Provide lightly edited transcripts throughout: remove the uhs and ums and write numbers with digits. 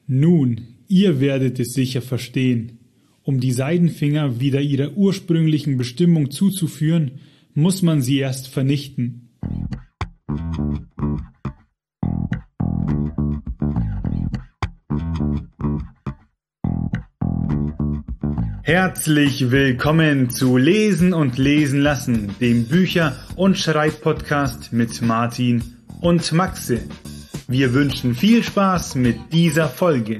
Nun, ihr werdet es sicher verstehen. Um die Seidenfinger wieder ihrer ursprünglichen Bestimmung zuzuführen, muss man sie erst vernichten. Herzlich willkommen zu Lesen und Lesen lassen, dem Bücher- und Schreibpodcast mit Martin und Maxe. Wir wünschen viel Spaß mit dieser Folge.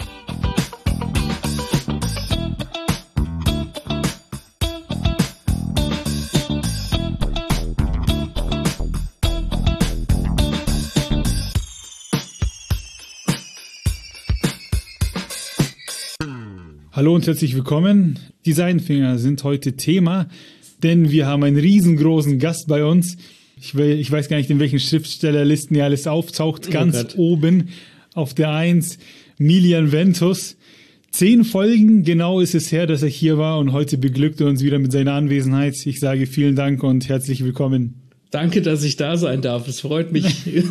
Hallo und herzlich willkommen. Die Seidenfinger sind heute Thema, denn wir haben einen riesengroßen Gast bei uns. Ich weiß gar nicht, in welchen Schriftstellerlisten hier alles auftaucht. Ganz oben auf der 1, Milian Ventus. 10 Folgen genau ist es her, dass er hier war und heute beglückt er uns wieder mit seiner Anwesenheit. Ich sage vielen Dank und herzlich willkommen. Danke, dass ich da sein darf. Es freut mich.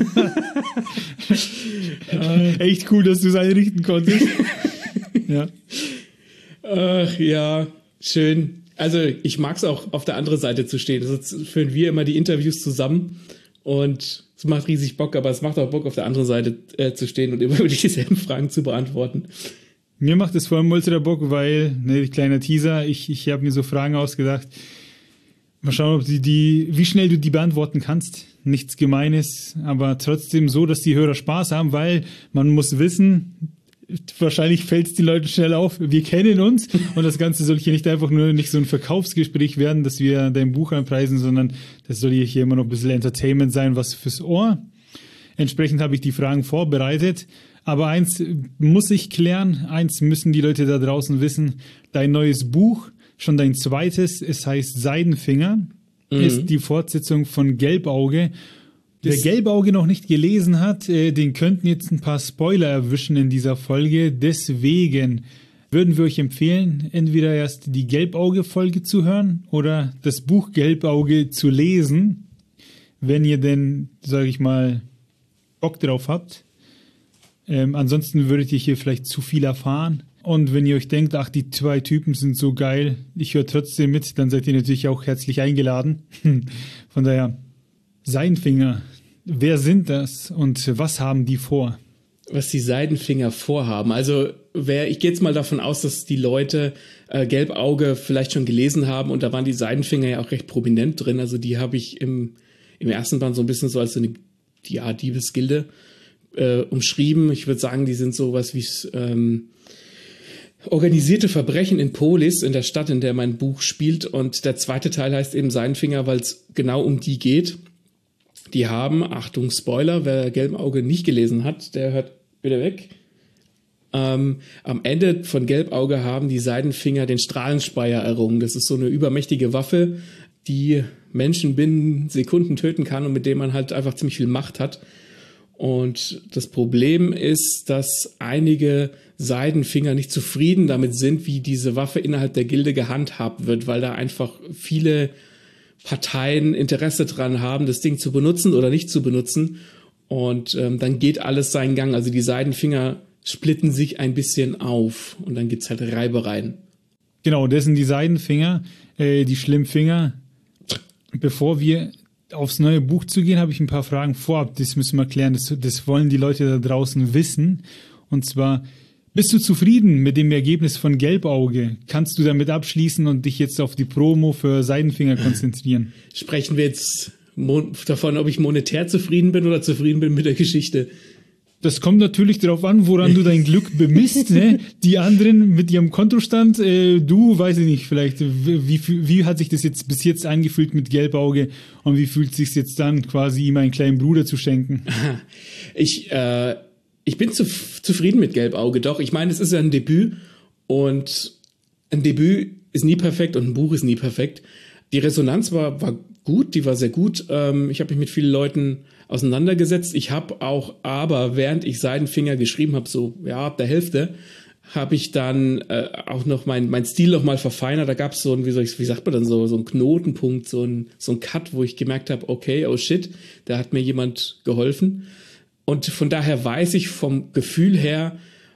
Echt cool, dass du es einrichten konntest. Ja. Ach ja, schön. Also ich mag es auch, auf der anderen Seite zu stehen. Also führen wir immer die Interviews zusammen und es macht riesig Bock, aber es macht auch Bock, auf der anderen Seite zu stehen und immer wieder dieselben Fragen zu beantworten. Mir macht es vor allem ultra Bock, weil, kleiner Teaser, ich habe mir so Fragen ausgedacht. Mal schauen, ob wie schnell du die beantworten kannst. Nichts Gemeines, aber trotzdem so, dass die Hörer Spaß haben, weil man muss wissen, wahrscheinlich fällt es den Leuten schnell auf, wir kennen uns und das Ganze soll hier nicht einfach nur nicht so ein Verkaufsgespräch werden, dass wir dein Buch anpreisen, sondern das soll hier immer noch ein bisschen Entertainment sein, was fürs Ohr. Entsprechend habe ich die Fragen vorbereitet, aber eins muss ich klären, eins müssen die Leute da draußen wissen, dein neues Buch, schon dein zweites, es heißt Seidenfinger, ist die Fortsetzung von Gelbauge. Wer Gelbauge noch nicht gelesen hat, den könnten jetzt ein paar Spoiler erwischen in dieser Folge. Deswegen würden wir euch empfehlen, entweder erst die Gelbauge-Folge zu hören oder das Buch Gelbauge zu lesen, wenn ihr denn, sage ich mal, Bock drauf habt. Ansonsten würdet ihr hier vielleicht zu viel erfahren. Und wenn ihr euch denkt, ach, die 2 Typen sind so geil, ich höre trotzdem mit, dann seid ihr natürlich auch herzlich eingeladen. Von daher, Seidenfinger. Wer sind das und was haben die vor? Was die Seidenfinger vorhaben. Also ich gehe jetzt mal davon aus, dass die Leute Gelbauge vielleicht schon gelesen haben und da waren die Seidenfinger ja auch recht prominent drin. Also die habe ich im ersten Band so ein bisschen so als so eine Diebesgilde umschrieben. Ich würde sagen, die sind sowas wie organisierte Verbrechen in Polis, in der Stadt, in der mein Buch spielt. Und der zweite Teil heißt eben Seidenfinger, weil es genau um die geht. Die haben, Achtung, Spoiler, wer Gelbauge nicht gelesen hat, der hört wieder weg. Am Ende von Gelbauge haben die Seidenfinger den Strahlenspeier errungen. Das ist so eine übermächtige Waffe, die Menschen binnen Sekunden töten kann und mit dem man halt einfach ziemlich viel Macht hat. Und das Problem ist, dass einige Seidenfinger nicht zufrieden damit sind, wie diese Waffe innerhalb der Gilde gehandhabt wird, weil da einfach viele Parteien Interesse dran haben, das Ding zu benutzen oder nicht zu benutzen. Und dann geht alles seinen Gang. Also die Seidenfinger splitten sich ein bisschen auf und dann gibt's halt Reibereien. Genau, das sind die Seidenfinger, die Schlimmfinger. Bevor wir aufs neue Buch zu gehen, habe ich ein paar Fragen vorab. Das müssen wir klären. Das wollen die Leute da draußen wissen. Und zwar, bist du zufrieden mit dem Ergebnis von Gelbauge? Kannst du damit abschließen und dich jetzt auf die Promo für Seidenfinger konzentrieren? Sprechen wir jetzt davon, ob ich monetär zufrieden bin oder zufrieden bin mit der Geschichte? Das kommt natürlich darauf an, woran du dein Glück bemisst. Ne? Die anderen mit ihrem Kontostand, du, weiß ich nicht, vielleicht, wie hat sich das jetzt bis jetzt angefühlt mit Gelbauge und wie fühlt es sich jetzt dann, quasi ihm einen kleinen Bruder zu schenken? Ich bin zufrieden mit Gelbauge, doch. Ich meine, es ist ja ein Debüt und ein Debüt ist nie perfekt und ein Buch ist nie perfekt. Die Resonanz war gut, die war sehr gut. Ich habe mich mit vielen Leuten auseinandergesetzt. Ich habe aber während ich Seidenfinger geschrieben habe, so ab der Hälfte, habe ich dann auch noch mein Stil noch mal verfeinert. Da gab es so ein, wie sagt man dann, so ein Knotenpunkt, so ein Cut, wo ich gemerkt habe, okay, oh shit, da hat mir jemand geholfen. Und von daher weiß ich vom Gefühl her,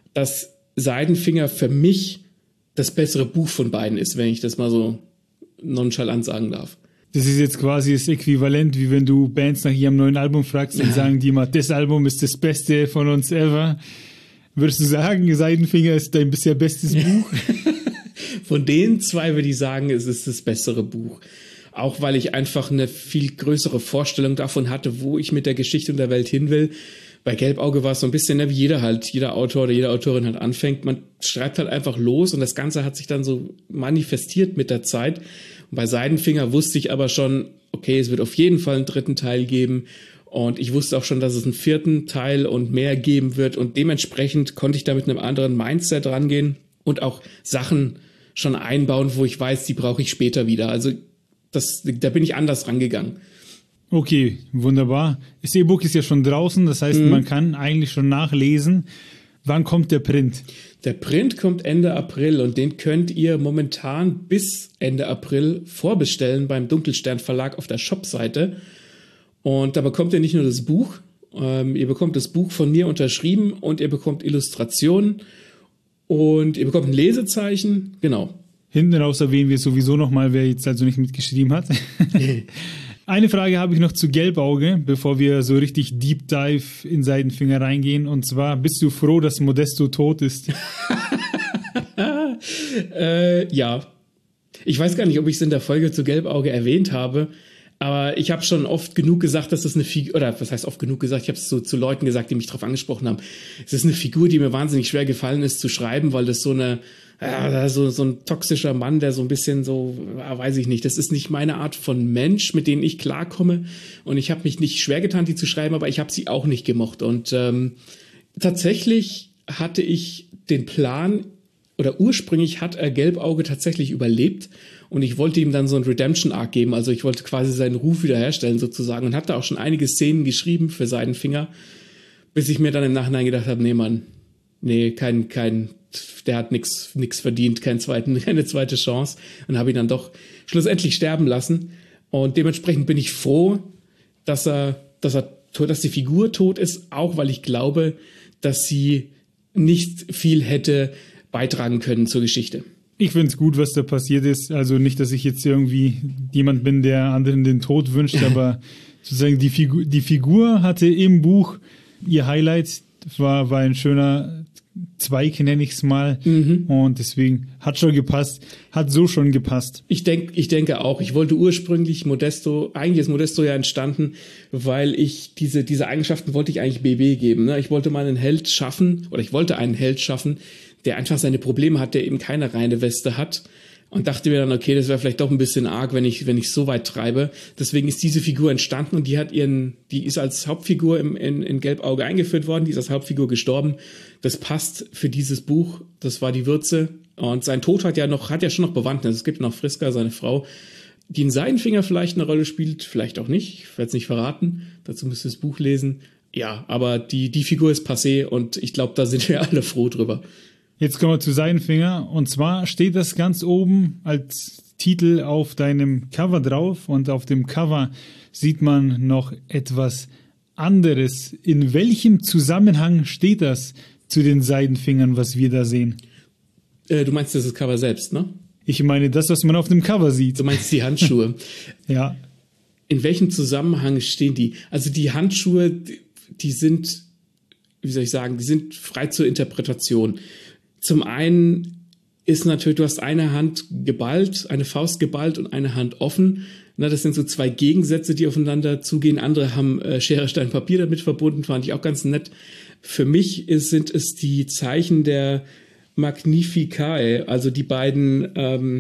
dass Seidenfinger für mich das bessere Buch von beiden ist, wenn ich das mal so nonchalant sagen darf. Das ist jetzt quasi das Äquivalent, wie wenn du Bands nach ihrem neuen Album fragst, dann sagen die immer, das Album ist das Beste von uns ever. Würdest du sagen, Seidenfinger ist dein bisher bestes Buch? Von den zwei würde ich sagen, es ist das bessere Buch. Auch weil ich einfach eine viel größere Vorstellung davon hatte, wo ich mit der Geschichte und der Welt hin will. Bei Gelbauge war es so ein bisschen, wie jeder Autor oder jede Autorin halt anfängt. Man schreibt halt einfach los und das Ganze hat sich dann so manifestiert mit der Zeit. Und bei Seidenfinger wusste ich aber schon, okay, es wird auf jeden Fall einen 3. Teil geben. Und ich wusste auch schon, dass es einen 4. Teil und mehr geben wird. Und dementsprechend konnte ich da mit einem anderen Mindset rangehen und auch Sachen schon einbauen, wo ich weiß, die brauche ich später wieder. Also da bin ich anders rangegangen. Okay, wunderbar. Das E-Book ist ja schon draußen, das heißt, man kann eigentlich schon nachlesen. Wann kommt der Print? Der Print kommt Ende April und den könnt ihr momentan bis Ende April vorbestellen beim Dunkelstern Verlag auf der Shopseite. Und da bekommt ihr nicht nur das Buch, ihr bekommt das Buch von mir unterschrieben und ihr bekommt Illustrationen und ihr bekommt ein Lesezeichen, genau. Hinten raus erwähnen wir sowieso nochmal, wer jetzt also nicht mitgeschrieben hat. Eine Frage habe ich noch zu Gelbauge, bevor wir so richtig Deep Dive in Seidenfinger reingehen. Und zwar, bist du froh, dass Modesto tot ist? Ja. Ich weiß gar nicht, ob ich es in der Folge zu Gelbauge erwähnt habe, aber ich habe schon oft genug gesagt, dass das eine Figur, oder was heißt oft genug gesagt, ich habe es zu Leuten gesagt, die mich darauf angesprochen haben. Es ist eine Figur, die mir wahnsinnig schwer gefallen ist zu schreiben, weil das so ein toxischer Mann, der so ein bisschen so, weiß ich nicht, das ist nicht meine Art von Mensch, mit denen ich klarkomme. Und ich habe mich nicht schwer getan, die zu schreiben, aber ich habe sie auch nicht gemocht. Und tatsächlich hatte ich den Plan, oder ursprünglich hat er Gelbauge tatsächlich überlebt. Und ich wollte ihm dann so einen Redemption-Arc geben. Also ich wollte quasi seinen Ruf wiederherstellen sozusagen. Und hatte auch schon einige Szenen geschrieben für Seidenfinger, bis ich mir dann im Nachhinein gedacht habe, nee, Mann, nee, der hat nichts verdient, keine zweite Chance. Und habe ihn dann doch schlussendlich sterben lassen. Und dementsprechend bin ich froh, dass die Figur tot ist, auch weil ich glaube, dass sie nicht viel hätte beitragen können zur Geschichte. Ich finde es gut, was da passiert ist. Also nicht, dass ich jetzt irgendwie jemand bin, der anderen den Tod wünscht, aber sozusagen die Figur hatte im Buch ihr Highlight, war ein schöner Zweig, nenne ich es mal. Und deswegen hat schon gepasst, hat so schon gepasst. Ich denke auch. Ich wollte ursprünglich eigentlich ist Modesto ja entstanden, weil ich diese Eigenschaften wollte ich eigentlich BB geben. Ne? Ich wollte mal einen Held schaffen, der einfach seine Probleme hat, der eben keine reine Weste hat. Und dachte mir dann, okay, das wäre vielleicht doch ein bisschen arg, wenn ich so weit treibe. Deswegen ist diese Figur entstanden und die ist als Hauptfigur in Gelbauge eingeführt worden, die ist als Hauptfigur gestorben. Das passt für dieses Buch, das war die Würze. Und sein Tod hat ja schon noch Bewandtnis. Es gibt noch Friska, seine Frau, die in Seidenfinger vielleicht eine Rolle spielt, vielleicht auch nicht. Ich werde es nicht verraten. Dazu müsst ihr das Buch lesen. Ja, aber die Figur ist passé und ich glaube, da sind wir alle froh drüber. Jetzt kommen wir zu Seidenfinger. Und zwar steht das ganz oben als Titel auf deinem Cover drauf. Und auf dem Cover sieht man noch etwas anderes. In welchem Zusammenhang steht das zu den Seidenfingern, was wir da sehen? Du meinst das Cover selbst, ne? Ich meine das, was man auf dem Cover sieht. Du meinst die Handschuhe. Ja. In welchem Zusammenhang stehen die? Also die Handschuhe, die sind, wie soll ich sagen, die sind frei zur Interpretation. Zum einen ist natürlich, du hast eine Hand geballt, eine Faust geballt und eine Hand offen. Na, das sind so zwei Gegensätze, die aufeinander zugehen. Andere haben Schere, Stein, Papier damit verbunden, fand ich auch ganz nett. Für mich sind es die Zeichen der Magnificae, also die beiden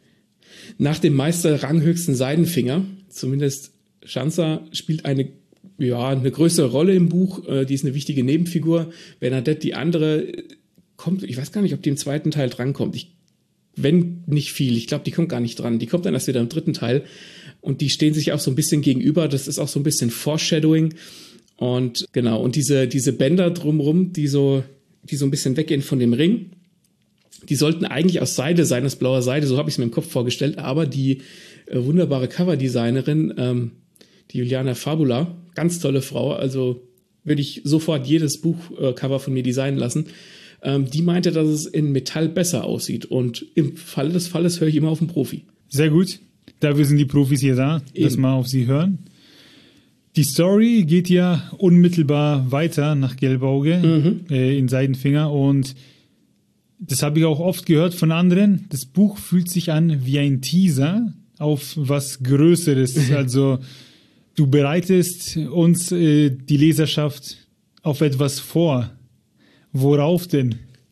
nach dem Meister ranghöchsten Seidenfinger. Zumindest Schanzer spielt eine größere Rolle im Buch. Die ist eine wichtige Nebenfigur. Bernadette, die andere, kommt, ich weiß gar nicht, ob die im 2. Teil drankommt. Wenn nicht viel, ich glaube, die kommt gar nicht dran. Die kommt dann erst wieder im 3. Teil. Und die stehen sich auch so ein bisschen gegenüber. Das ist auch so ein bisschen Foreshadowing. Und genau, und diese Bänder drumrum, die so ein bisschen weggehen von dem Ring, die sollten eigentlich aus Seide sein, aus blauer Seide, so habe ich es mir im Kopf vorgestellt. Aber die wunderbare Coverdesignerin, die Juliana Fabula, ganz tolle Frau, also würde ich sofort jedes Buchcover von mir designen lassen, Die meinte, dass es in Metall besser aussieht. Und im Falle des Falles höre ich immer auf den Profi. Sehr gut. Dafür sind die Profis hier da, dass wir auf sie hören. Die Story geht ja unmittelbar weiter nach Gelbauge in Seidenfinger und das habe ich auch oft gehört von anderen. Das Buch fühlt sich an wie ein Teaser auf was Größeres. Also du bereitest uns, die Leserschaft, auf etwas vor. Worauf denn?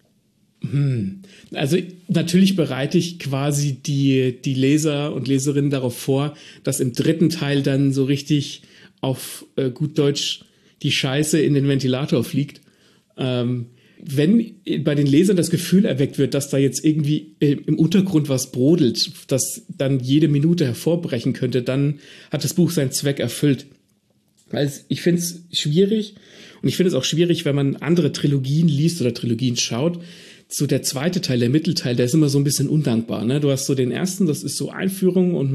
Also natürlich bereite ich quasi die Leser und Leserinnen darauf vor, dass im dritten Teil dann so richtig auf gut Deutsch die Scheiße in den Ventilator fliegt. Wenn bei den Lesern das Gefühl erweckt wird, dass da jetzt irgendwie im Untergrund was brodelt, das dann jede Minute hervorbrechen könnte, dann hat das Buch seinen Zweck erfüllt. Also ich finde es schwierig und ich finde es auch schwierig, wenn man andere Trilogien liest oder Trilogien schaut. So der zweite Teil, der Mittelteil, der ist immer so ein bisschen undankbar. Ne? Du hast so den ersten, das ist so Einführung und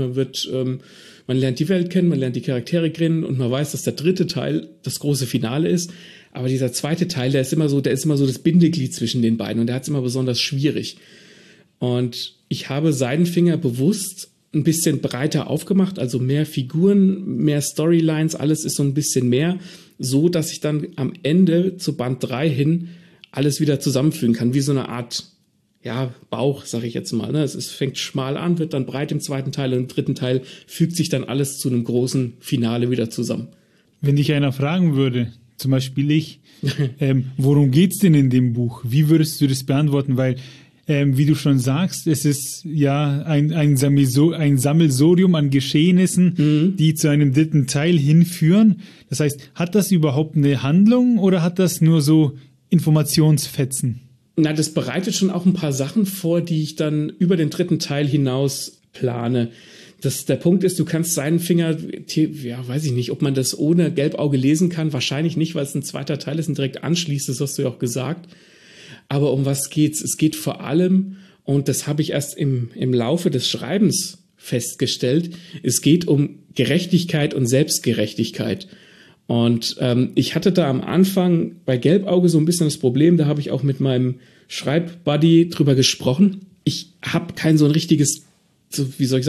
man lernt die Welt kennen, man lernt die Charaktere kennen und man weiß, dass der dritte Teil das große Finale ist. Aber dieser zweite Teil, der ist immer so das Bindeglied zwischen den beiden und der hat es immer besonders schwierig. Und ich habe Seidenfinger bewusst ein bisschen breiter aufgemacht, also mehr Figuren, mehr Storylines, alles ist so ein bisschen mehr, so dass ich dann am Ende zu Band 3 hin alles wieder zusammenfügen kann, wie so eine Art Bauch, sage ich jetzt mal. Ne? Es fängt schmal an, wird dann breit im zweiten Teil und im dritten Teil fügt sich dann alles zu einem großen Finale wieder zusammen. Wenn dich einer fragen würde, zum Beispiel ich, worum geht's denn in dem Buch? Wie würdest du das beantworten? Weil, wie du schon sagst, es ist ja ein Sammelsurium an Geschehnissen, die zu einem dritten Teil hinführen. Das heißt, hat das überhaupt eine Handlung oder hat das nur so Informationsfetzen? Na, das bereitet schon auch ein paar Sachen vor, die ich dann über den dritten Teil hinaus plane. Der Punkt ist, du kannst Seidenfinger, weiß ich nicht, ob man das ohne Gelbauge lesen kann. Wahrscheinlich nicht, weil es ein zweiter Teil ist und direkt anschließt, das hast du ja auch gesagt. Aber um was geht's? Es geht vor allem, und das habe ich erst im Laufe des Schreibens festgestellt, es geht um Gerechtigkeit und Selbstgerechtigkeit. Und ich hatte da am Anfang bei Gelbauge so ein bisschen das Problem, da habe ich auch mit meinem Schreibbuddy drüber gesprochen. Ich habe kein so ein richtiges, so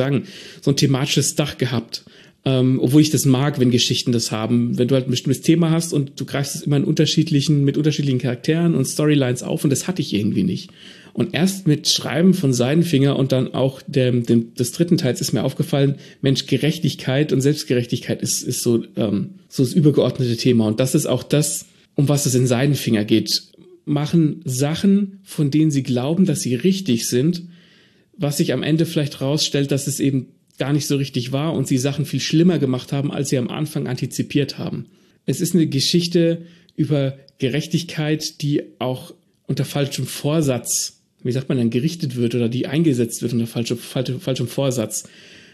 ein thematisches Dach gehabt. Obwohl ich das mag, wenn Geschichten das haben. Wenn du halt ein bestimmtes Thema hast und du greifst es immer mit unterschiedlichen Charakteren und Storylines auf und das hatte ich irgendwie nicht. Und erst mit Schreiben von Seidenfinger und dann auch des dritten Teils ist mir aufgefallen, Mensch, Gerechtigkeit und Selbstgerechtigkeit ist so das übergeordnete Thema. Und das ist auch das, um was es in Seidenfinger geht. Machen Sachen, von denen sie glauben, dass sie richtig sind, was sich am Ende vielleicht rausstellt, dass es eben gar nicht so richtig war und sie Sachen viel schlimmer gemacht haben, als sie am Anfang antizipiert haben. Es ist eine Geschichte über Gerechtigkeit, die auch unter falschem Vorsatz, wie sagt man dann, gerichtet wird oder die eingesetzt wird unter falschem Vorsatz.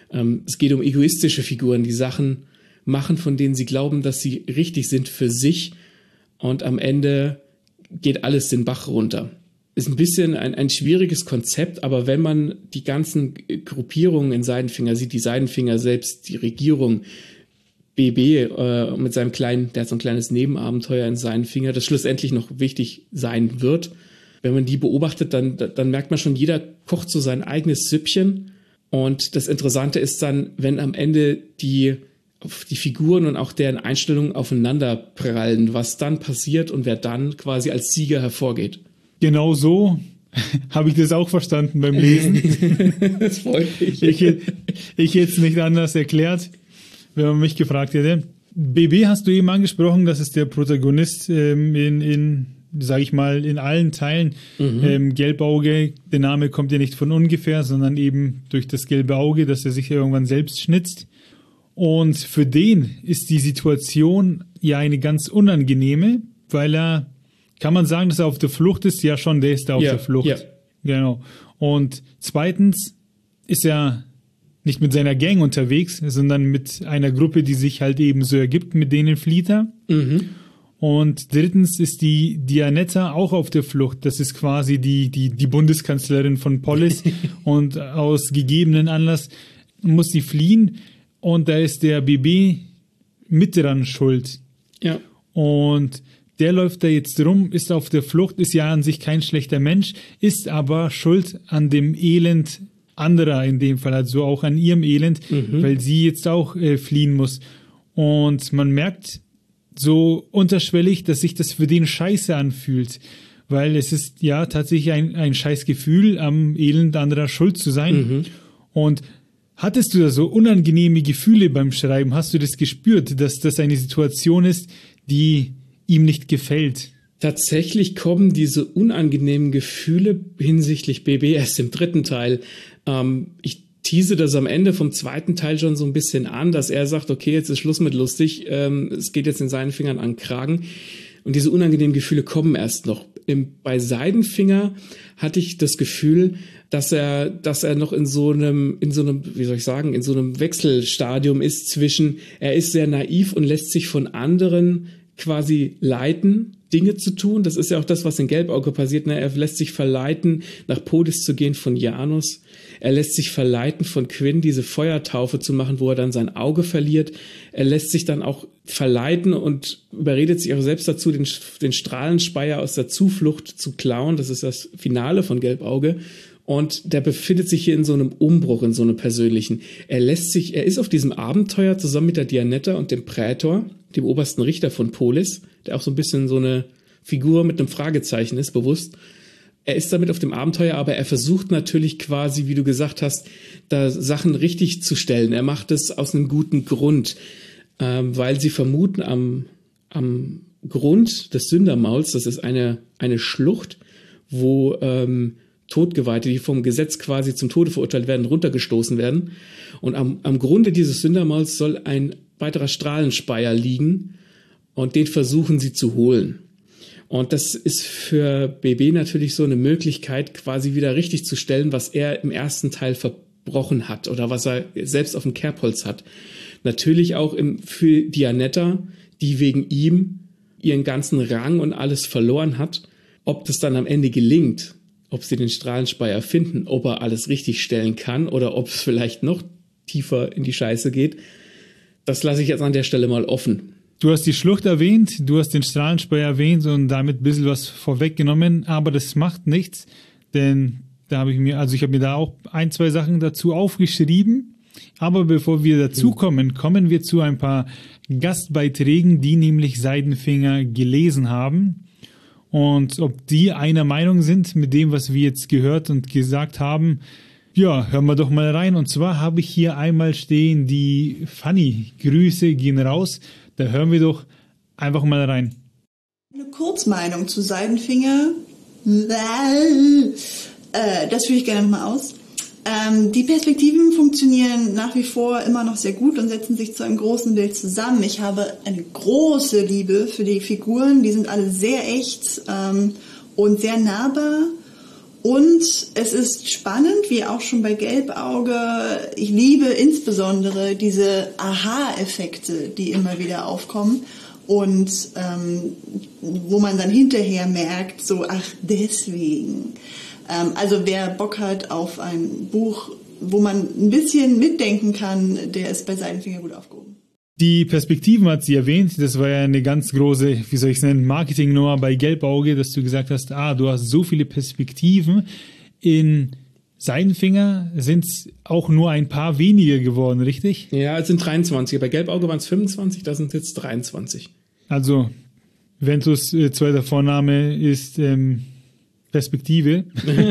Es geht um egoistische Figuren, die Sachen machen, von denen sie glauben, dass sie richtig sind für sich und am Ende geht alles den Bach runter. Ist ein bisschen ein schwieriges Konzept, aber wenn man die ganzen Gruppierungen in Seidenfinger sieht, die Seidenfinger selbst, die Regierung, BB mit seinem der hat so ein kleines Nebenabenteuer in Seidenfinger, das schlussendlich noch wichtig sein wird. Wenn man die beobachtet, dann merkt man schon, jeder kocht so sein eigenes Süppchen. Und das Interessante ist dann, wenn am Ende die Figuren und auch deren Einstellungen aufeinander prallen, was dann passiert und wer dann quasi als Sieger hervorgeht. Genau so habe ich das auch verstanden beim Lesen. Das freut mich. Ich hätte es nicht anders erklärt, wenn man mich gefragt hätte. BB hast du eben angesprochen, das ist der Protagonist sage ich mal, in allen Teilen. Gelbauge, der Name kommt ja nicht von ungefähr, sondern eben durch das gelbe Auge, das er sich irgendwann selbst schnitzt. Und für den ist die Situation ja eine ganz unangenehme, weil er, kann man sagen, dass er auf der Flucht ist? Ja schon, der ist da auf der Flucht. Ja. Genau. Und zweitens ist er nicht mit seiner Gang unterwegs, sondern mit einer Gruppe, die sich halt eben so ergibt, mit denen flieht er. Und drittens ist die Dianetta auch auf der Flucht. Das ist quasi die Bundeskanzlerin von Polis. Und aus gegebenen Anlass muss sie fliehen. Und da ist der BB mit dran schuld. Ja. Und der läuft da jetzt rum, ist auf der Flucht, ist ja an sich kein schlechter Mensch, ist aber schuld an dem Elend anderer in dem Fall, also auch an ihrem Elend, weil sie jetzt auch fliehen muss. Und man merkt so unterschwellig, dass sich das für den scheiße anfühlt, weil es ist ja tatsächlich ein scheiß Gefühl, am Elend anderer schuld zu sein. Und hattest du da so unangenehme Gefühle beim Schreiben? Hast du das gespürt, dass das eine Situation ist, die ihm nicht gefällt? Tatsächlich kommen diese unangenehmen Gefühle hinsichtlich BB erst im 3. Teil. Ich tease das am Ende vom 2. Teil schon so ein bisschen an, dass er sagt, okay, jetzt ist Schluss mit lustig, es geht jetzt in seinen Fingern an den Kragen. Und diese unangenehmen Gefühle kommen erst noch. Bei Seidenfinger hatte ich das Gefühl, dass er noch in so einem, wie soll ich sagen, in so einem Wechselstadium ist zwischen, er ist sehr naiv und lässt sich von anderen quasi leiten, Dinge zu tun. Das ist ja auch das, was in Gelbauge passiert. Ne? Er lässt sich verleiten, nach Polis zu gehen von Janus. Er lässt sich verleiten von Quinn, diese Feuertaufe zu machen, wo er dann sein Auge verliert. Er lässt sich dann auch verleiten und überredet sich auch selbst dazu, den Strahlenspeier aus der Zuflucht zu klauen. Das ist das Finale von Gelbauge. Und der befindet sich hier in so einem Umbruch, in so einem persönlichen. Er ist auf diesem Abenteuer zusammen mit der Dianetta und dem Prätor, dem obersten Richter von Polis, der auch so ein bisschen so eine Figur mit einem Fragezeichen ist, bewusst. Er ist damit auf dem Abenteuer, aber er versucht natürlich quasi, wie du gesagt hast, da Sachen richtig zu stellen. Er macht es aus einem guten Grund, weil sie vermuten am Grund des Sündermauls, das ist eine Schlucht, wo Todgeweihte, die vom Gesetz quasi zum Tode verurteilt werden, runtergestoßen werden. Und am Grunde dieses Sündermauls soll ein weiterer Strahlenspeier liegen und den versuchen sie zu holen. Und das ist für BB natürlich so eine Möglichkeit, quasi wieder richtig zu stellen, was er im 1. Teil verbrochen hat oder was er selbst auf dem Kerbholz hat. Natürlich auch für Dianetta, die wegen ihm ihren ganzen Rang und alles verloren hat. Ob das dann am Ende gelingt, ob sie den Strahlenspeier finden, ob er alles richtig stellen kann oder ob es vielleicht noch tiefer in die Scheiße geht, das lasse ich jetzt an der Stelle mal offen. Du hast die Schlucht erwähnt, du hast den Strahlenspeier erwähnt und damit ein bisschen was vorweggenommen, aber das macht nichts, denn da habe ich mir da auch 1, 2 Sachen dazu aufgeschrieben. Aber bevor wir dazu kommen wir zu ein paar Gastbeiträgen, die nämlich Seidenfinger gelesen haben. Und ob die einer Meinung sind mit dem, was wir jetzt gehört und gesagt haben, ja, hören wir doch mal rein. Und zwar habe ich hier einmal stehen die Fanny. Grüße gehen raus. Da hören wir doch einfach mal rein. Eine Kurzmeinung zu Seidenfinger. Das führe ich gerne nochmal aus. Die Perspektiven funktionieren nach wie vor immer noch sehr gut und setzen sich zu einem großen Bild zusammen. Ich habe eine große Liebe für die Figuren. Die sind alle sehr echt und sehr nahbar. Und es ist spannend, wie auch schon bei Gelbauge. Ich liebe insbesondere diese Aha-Effekte, die immer wieder aufkommen. Und wo man dann hinterher merkt, so, ach, deswegen. Also wer Bock hat auf ein Buch, wo man ein bisschen mitdenken kann, der ist bei Seidenfinger gut aufgehoben. Die Perspektiven hat sie erwähnt. Das war ja eine ganz große, wie soll ich es nennen, Marketing-Nummer bei Gelbauge, dass du gesagt hast, du hast so viele Perspektiven. In Seidenfinger sind es auch nur ein paar weniger geworden, richtig? Ja, es sind 23. Bei Gelbauge waren es 25, da sind jetzt 23. Also, Ventus zweiter Vorname ist Perspektive.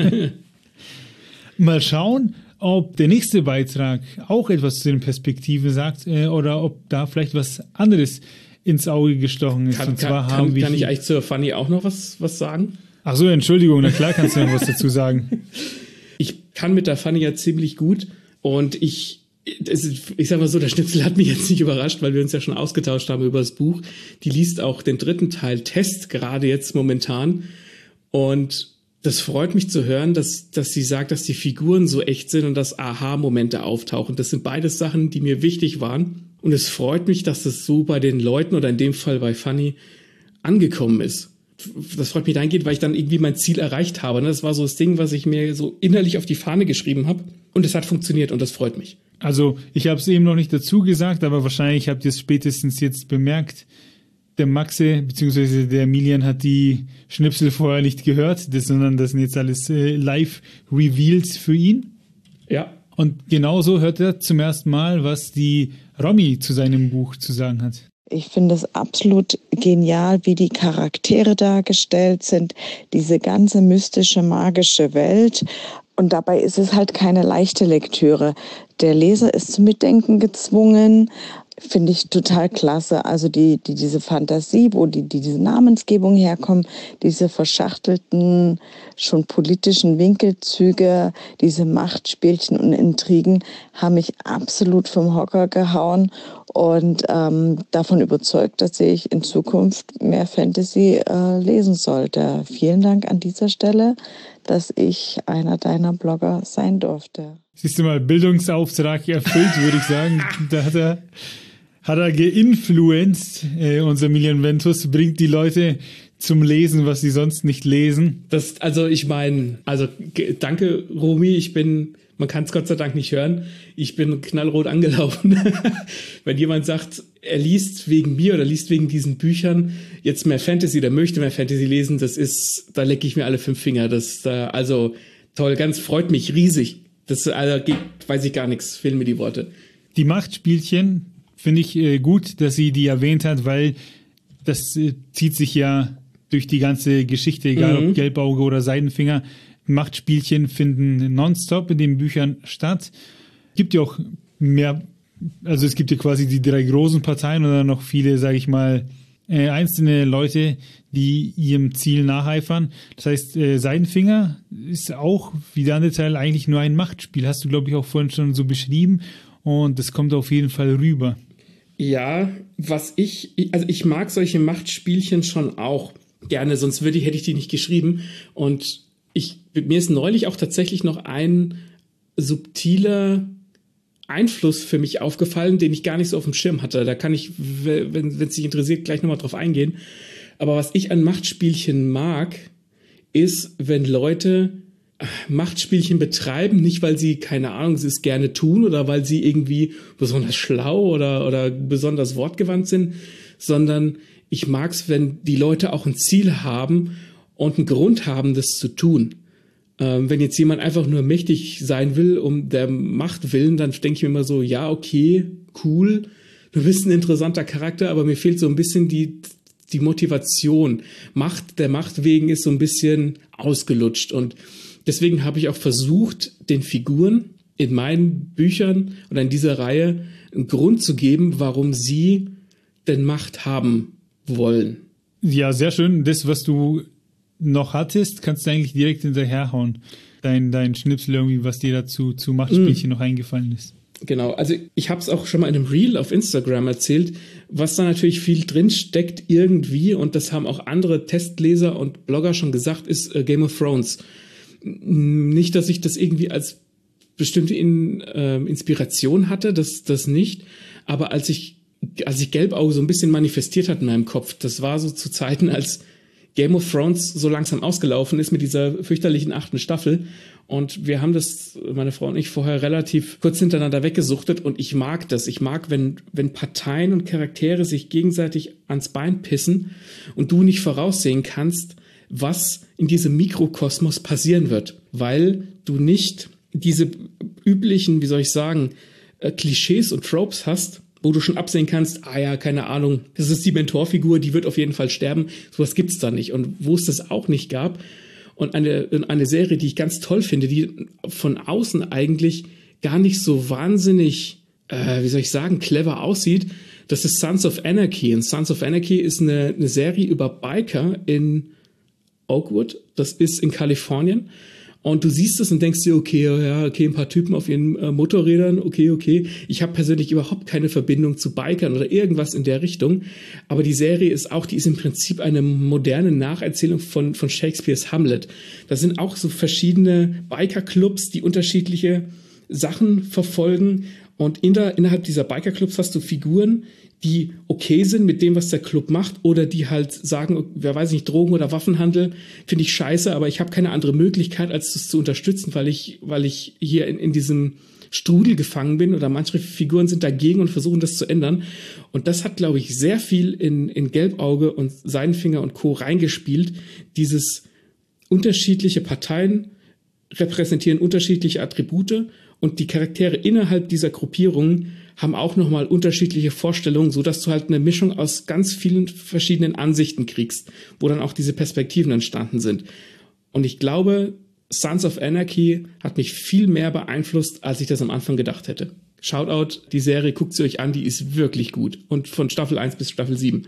Mal schauen, ob der nächste Beitrag auch etwas zu den Perspektiven sagt oder ob da vielleicht was anderes ins Auge gestochen ist. Kann ich eigentlich zur Fanny auch noch was sagen? Ach so, Entschuldigung, na klar kannst du noch was dazu sagen. Ich kann mit der Fanny ja ziemlich gut und ich sag mal so, der Schnipsel hat mich jetzt nicht überrascht, weil wir uns ja schon ausgetauscht haben über das Buch. Die liest auch den 3. Teil Test gerade jetzt momentan und das freut mich zu hören, dass sie sagt, dass die Figuren so echt sind und dass Aha-Momente auftauchen. Das sind beides Sachen, die mir wichtig waren. Und es freut mich, dass das so bei den Leuten oder in dem Fall bei Fanny angekommen ist. Das freut mich dahingehend, weil ich dann irgendwie mein Ziel erreicht habe. Das war so das Ding, was ich mir so innerlich auf die Fahne geschrieben habe. Und es hat funktioniert und das freut mich. Also ich habe es eben noch nicht dazu gesagt, aber wahrscheinlich habt ihr es spätestens jetzt bemerkt. der Maxe bzw. der Emilian hat die Schnipsel vorher nicht gehört, sondern das sind jetzt alles Live-Reveals für ihn. Ja. Und genauso hört er zum ersten Mal, was die Romy zu seinem Buch zu sagen hat. Ich finde es absolut genial, wie die Charaktere dargestellt sind, diese ganze mystische, magische Welt. Und dabei ist es halt keine leichte Lektüre. Der Leser ist zum Mitdenken gezwungen. Finde ich total klasse. Also diese Fantasie, wo diese Namensgebung herkommt, diese verschachtelten, schon politischen Winkelzüge, diese Machtspielchen und Intrigen haben mich absolut vom Hocker gehauen und davon überzeugt, dass ich in Zukunft mehr Fantasy lesen sollte. Vielen Dank an dieser Stelle, dass ich einer deiner Blogger sein durfte. Siehst du mal, Bildungsauftrag erfüllt, würde ich sagen. Da hat er geinfluenced, unser Emilian Ventus, bringt die Leute zum Lesen, was sie sonst nicht lesen. Danke, Romy, man kann es Gott sei Dank nicht hören, ich bin knallrot angelaufen. Wenn jemand sagt, er liest wegen mir oder liest wegen diesen Büchern jetzt mehr Fantasy oder möchte mehr Fantasy lesen, da lecke ich mir alle 5 Finger. Toll, freut mich riesig. Weiß ich gar nichts, fehlen mir die Worte. Die Machtspielchen finde ich gut, dass sie die erwähnt hat, weil das zieht sich ja durch die ganze Geschichte, egal ob Gelbauge oder Seidenfinger. Machtspielchen finden nonstop in den Büchern statt. Gibt ja auch mehr, also es gibt ja quasi die 3 großen Parteien oder noch viele, sage ich mal, einzelne Leute, die ihrem Ziel nacheifern. Das heißt, Seidenfinger ist auch, wie der andere Teil, eigentlich nur ein Machtspiel. Hast du, glaube ich, auch vorhin schon so beschrieben. Und das kommt auf jeden Fall rüber. Ja, ich mag solche Machtspielchen schon auch gerne, sonst hätte ich die nicht geschrieben. Und mir ist neulich auch tatsächlich noch ein subtiler Einfluss für mich aufgefallen, den ich gar nicht so auf dem Schirm hatte. Da kann ich, wenn es dich interessiert, gleich nochmal drauf eingehen. Aber was ich an Machtspielchen mag, ist, wenn Leute Machtspielchen betreiben, nicht weil sie, keine Ahnung, sie es gerne tun oder weil sie irgendwie besonders schlau oder besonders wortgewandt sind, sondern ich mag es, wenn die Leute auch ein Ziel haben und einen Grund haben, das zu tun. Wenn jetzt jemand einfach nur mächtig sein will, um der Macht willen, dann denke ich mir immer so, ja, okay, cool, du bist ein interessanter Charakter, aber mir fehlt so ein bisschen die Motivation. Der Macht wegen ist so ein bisschen ausgelutscht und deswegen habe ich auch versucht, den Figuren in meinen Büchern oder in dieser Reihe einen Grund zu geben, warum sie denn Macht haben wollen. Ja, sehr schön. Das, was du noch hattest, kannst du eigentlich direkt hinterherhauen. Dein Schnipsel irgendwie, was dir dazu zu Machtspielchen noch eingefallen ist. Genau, also ich habe es auch schon mal in einem Reel auf Instagram erzählt, was da natürlich viel drin steckt irgendwie, und das haben auch andere Testleser und Blogger schon gesagt, ist Game of Thrones. Nicht, dass ich das irgendwie als bestimmte Inspiration hatte, das nicht, aber als ich Gelbauge so ein bisschen manifestiert hat in meinem Kopf, das war so zu Zeiten, als Game of Thrones so langsam ausgelaufen ist mit dieser fürchterlichen 8. Staffel, und wir haben das, meine Frau und ich, vorher relativ kurz hintereinander weggesuchtet, und ich mag das. Ich mag, wenn Parteien und Charaktere sich gegenseitig ans Bein pissen und du nicht voraussehen kannst, was in diesem Mikrokosmos passieren wird, weil du nicht diese üblichen, wie soll ich sagen, Klischees und Tropes hast, wo du schon absehen kannst, keine Ahnung, das ist die Mentorfigur, die wird auf jeden Fall sterben. Sowas gibt's da nicht. Und wo es das auch nicht gab, und eine Serie, die ich ganz toll finde, die von außen eigentlich gar nicht so wahnsinnig, clever aussieht, das ist Sons of Anarchy. Und Sons of Anarchy ist eine Serie über Biker in Oakwood, das ist in Kalifornien. Und du siehst es und denkst dir, okay, ein paar Typen auf ihren Motorrädern, okay. Ich habe persönlich überhaupt keine Verbindung zu Bikern oder irgendwas in der Richtung. Aber die Serie ist im Prinzip eine moderne Nacherzählung von Shakespeares Hamlet. Da sind auch so verschiedene Bikerclubs, die unterschiedliche Sachen verfolgen. Und innerhalb dieser Bikerclubs hast du Figuren, die okay sind mit dem, was der Club macht, oder die halt sagen, wer weiß nicht, Drogen- oder Waffenhandel finde ich scheiße, aber ich habe keine andere Möglichkeit, als das zu unterstützen, weil ich hier in diesem Strudel gefangen bin oder manche Figuren sind dagegen und versuchen das zu ändern. Und das hat, glaube ich, sehr viel in Gelbauge und Seidenfinger und Co. reingespielt. Dieses unterschiedliche Parteien repräsentieren unterschiedliche Attribute und die Charaktere innerhalb dieser Gruppierungen haben auch nochmal unterschiedliche Vorstellungen, sodass du halt eine Mischung aus ganz vielen verschiedenen Ansichten kriegst, wo dann auch diese Perspektiven entstanden sind. Und ich glaube, Sons of Anarchy hat mich viel mehr beeinflusst, als ich das am Anfang gedacht hätte. Shoutout, die Serie, guckt sie euch an, die ist wirklich gut. Und von Staffel 1 bis Staffel 7.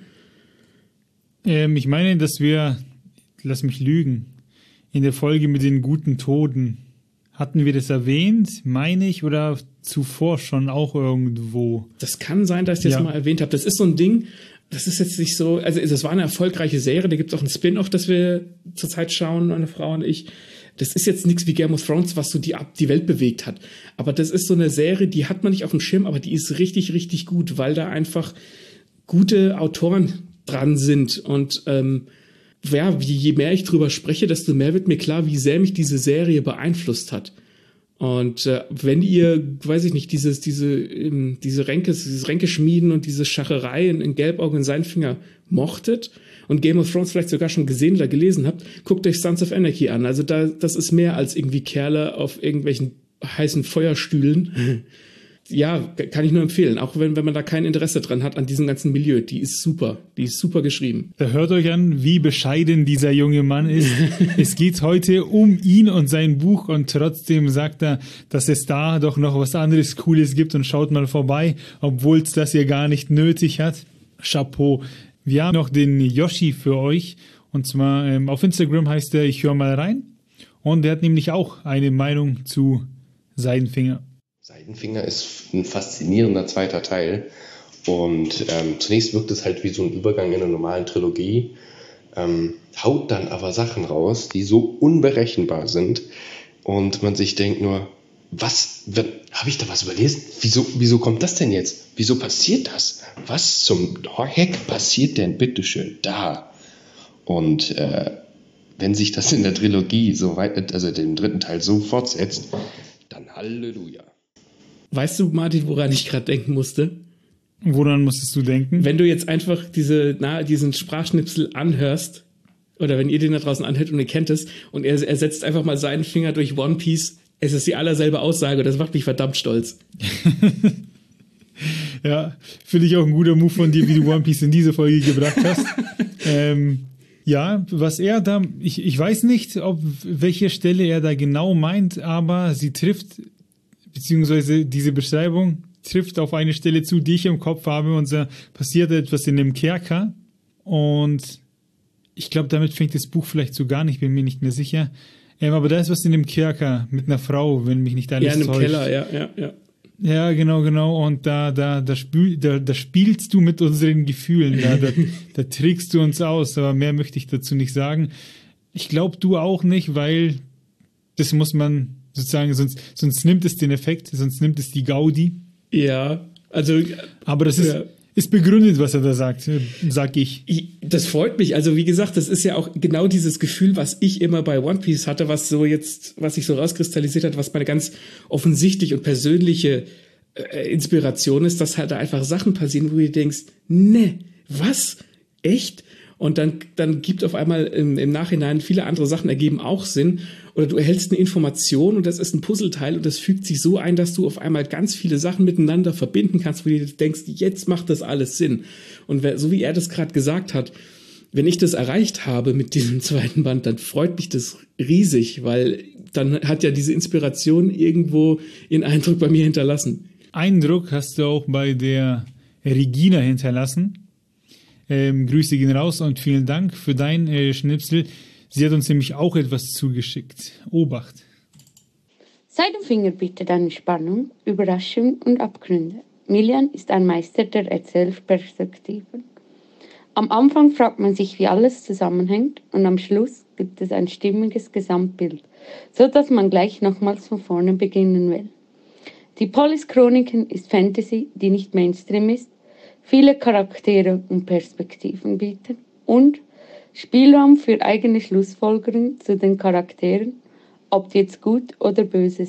Ich meine, dass wir, lass mich lügen, in der Folge mit den guten Toten, hatten wir das erwähnt, meine ich, oder zuvor schon auch irgendwo? Das kann sein, dass ich das mal erwähnt habe. Das ist so ein Ding, das ist jetzt nicht so, also das war eine erfolgreiche Serie, da gibt es auch ein Spin-off, das wir zurzeit schauen, meine Frau und ich. Das ist jetzt nichts wie Game of Thrones, was so die Welt bewegt hat. Aber das ist so eine Serie, die hat man nicht auf dem Schirm, aber die ist richtig, richtig gut, weil da einfach gute Autoren dran sind. Und je mehr ich drüber spreche, desto mehr wird mir klar, wie sehr mich diese Serie beeinflusst hat. Und wenn ihr, weiß ich nicht, diese Ränkeschmieden und diese Schacherei in Gelbauge und Seidenfinger mochtet und Game of Thrones vielleicht sogar schon gesehen oder gelesen habt, guckt euch Sons of Anarchy an. Also das ist mehr als irgendwie Kerle auf irgendwelchen heißen Feuerstühlen. Ja, kann ich nur empfehlen, auch wenn man da kein Interesse dran hat an diesem ganzen Milieu. Die ist super geschrieben. Da hört euch an, wie bescheiden dieser junge Mann ist. Es geht heute um ihn und sein Buch und trotzdem sagt er, dass es da doch noch was anderes Cooles gibt und schaut mal vorbei, obwohl es das ja gar nicht nötig hat. Chapeau. Wir haben noch den Yoshi für euch und zwar auf Instagram heißt er, ich höre mal rein und er hat nämlich auch eine Meinung zu Seidenfinger. Seidenfinger ist ein faszinierender zweiter Teil und zunächst wirkt es halt wie so ein Übergang in einer normalen Trilogie, haut dann aber Sachen raus, die so unberechenbar sind und man sich denkt nur, habe ich da was überlesen? Wieso kommt das denn jetzt? Wieso passiert das? Was zum Heck passiert denn bitteschön da? Und wenn sich das in der Trilogie so weit, also dem dritten Teil so fortsetzt, dann Halleluja. Weißt du, Martin, woran ich gerade denken musste? Woran musstest du denken? Wenn du jetzt einfach diesen Sprachschnipsel anhörst, oder wenn ihr den da draußen anhört und ihr kennt es, und er setzt einfach mal seinen Finger durch One Piece, es ist die allerselbe Aussage, das macht mich verdammt stolz. Ja, finde ich auch ein guter Move von dir, wie du One Piece in diese Folge gebracht hast. Ja, was er da, ich weiß nicht, welche Stelle er da genau meint, aber sie trifft, beziehungsweise diese Beschreibung trifft auf eine Stelle zu, die ich im Kopf habe, und da passiert etwas in dem Kerker und ich glaube, damit fängt das Buch vielleicht so gar nicht, bin mir nicht mehr sicher. Aber da ist was in dem Kerker mit einer Frau, wenn mich nicht alles täuscht. Ja, in dem Keller, ja. Ja, genau. Und da spielst du mit unseren Gefühlen. Da trickst du uns aus. Aber mehr möchte ich dazu nicht sagen. Ich glaube, du auch nicht, weil das muss man sozusagen, sonst nimmt es den Effekt, sonst nimmt es die Gaudi. Ja, also. Aber das ist begründet, was er da sagt, sag ich. Das freut mich. Also wie gesagt, das ist ja auch genau dieses Gefühl, was ich immer bei One Piece hatte, was sich so rauskristallisiert hat, was meine ganz offensichtlich und persönliche Inspiration ist, dass halt da einfach Sachen passieren, wo du denkst, ne, was? Echt? Und dann gibt auf einmal im Nachhinein viele andere Sachen ergeben auch Sinn. Oder du erhältst eine Information und das ist ein Puzzleteil und das fügt sich so ein, dass du auf einmal ganz viele Sachen miteinander verbinden kannst, wo du denkst, jetzt macht das alles Sinn. Und so wie er das gerade gesagt hat, wenn ich das erreicht habe mit diesem zweiten Band, dann freut mich das riesig, weil dann hat ja diese Inspiration irgendwo ihren Eindruck bei mir hinterlassen. Eindruck hast du auch bei der Regina hinterlassen. Grüße gehen raus und vielen Dank für dein Schnipsel. Sie hat uns nämlich auch etwas zugeschickt. Obacht. Seidenfinger bietet eine Spannung, Überraschung und Abgründe. Milian ist ein Meister der Erzählperspektiven. Am Anfang fragt man sich, wie alles zusammenhängt und am Schluss gibt es ein stimmiges Gesamtbild, so dass man gleich nochmals von vorne beginnen will. Die Polis-Chroniken ist Fantasy, die nicht Mainstream ist, viele Charaktere und Perspektiven bieten und Spielraum für eigene Schlussfolgerungen zu den Charakteren, ob die jetzt gut oder böse sind.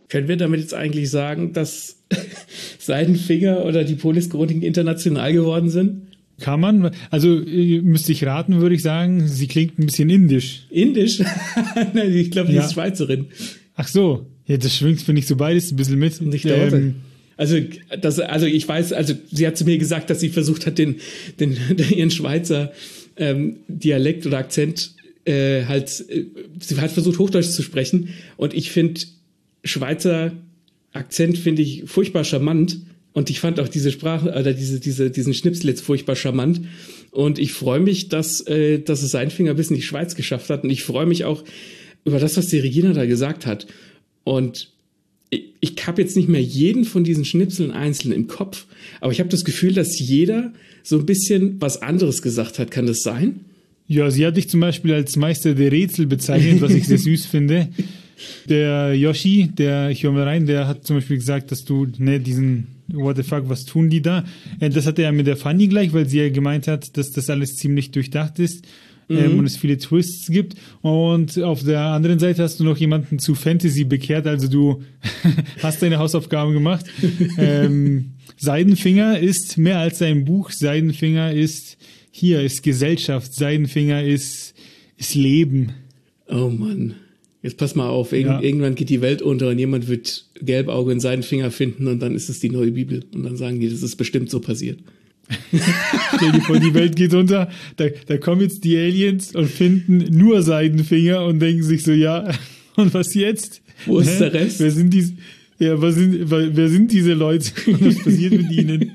Können wir damit jetzt eigentlich sagen, dass Seidenfinger oder die Polis-Chroniken international geworden sind? Kann man, also müsste ich raten, würde ich sagen, sie klingt ein bisschen indisch. Indisch? Nein, ich glaube, die ist Schweizerin. Ach so, ja, das schwingt, finde ich, so beides ein bisschen mit. Nicht also ich weiß, also sie hat zu mir gesagt, dass sie versucht hat, ihren Schweizer Dialekt oder Akzent sie hat versucht, Hochdeutsch zu sprechen, und ich finde Schweizer Akzent finde ich furchtbar charmant, und ich fand auch diese Sprache oder diesen Schnipsel jetzt furchtbar charmant, und ich freue mich, dass es Seidenfinger bis in die Schweiz geschafft hat, und ich freue mich auch über das, was die Regina da gesagt hat, und ich habe jetzt nicht mehr jeden von diesen Schnipseln einzeln im Kopf, aber ich habe das Gefühl, dass jeder so ein bisschen was anderes gesagt hat. Kann das sein? Ja, sie hat dich zum Beispiel als Meister der Rätsel bezeichnet, was ich sehr süß finde. Der Yoshi, ich höre mal rein, der hat zum Beispiel gesagt, dass du diesen What the fuck, was tun die da? Das hatte er mit der Fanny gleich, weil sie ja gemeint hat, dass das alles ziemlich durchdacht ist. Und es viele Twists gibt. Und auf der anderen Seite hast du noch jemanden zu Fantasy bekehrt, also du hast deine Hausaufgaben gemacht. Seidenfinger ist mehr als ein Buch. Seidenfinger ist Gesellschaft. Seidenfinger ist Leben. Oh Mann. Jetzt pass mal auf, irgendwann geht die Welt unter und jemand wird Gelbauge in Seidenfinger finden, und dann ist es die neue Bibel. Und dann sagen die, das ist bestimmt so passiert. Stell dir vor, die Welt geht unter, da kommen jetzt die Aliens und finden nur Seidenfinger und denken sich so, ja, und was jetzt? Wo ist der Rest? Wer sind diese Leute und was passiert mit ihnen?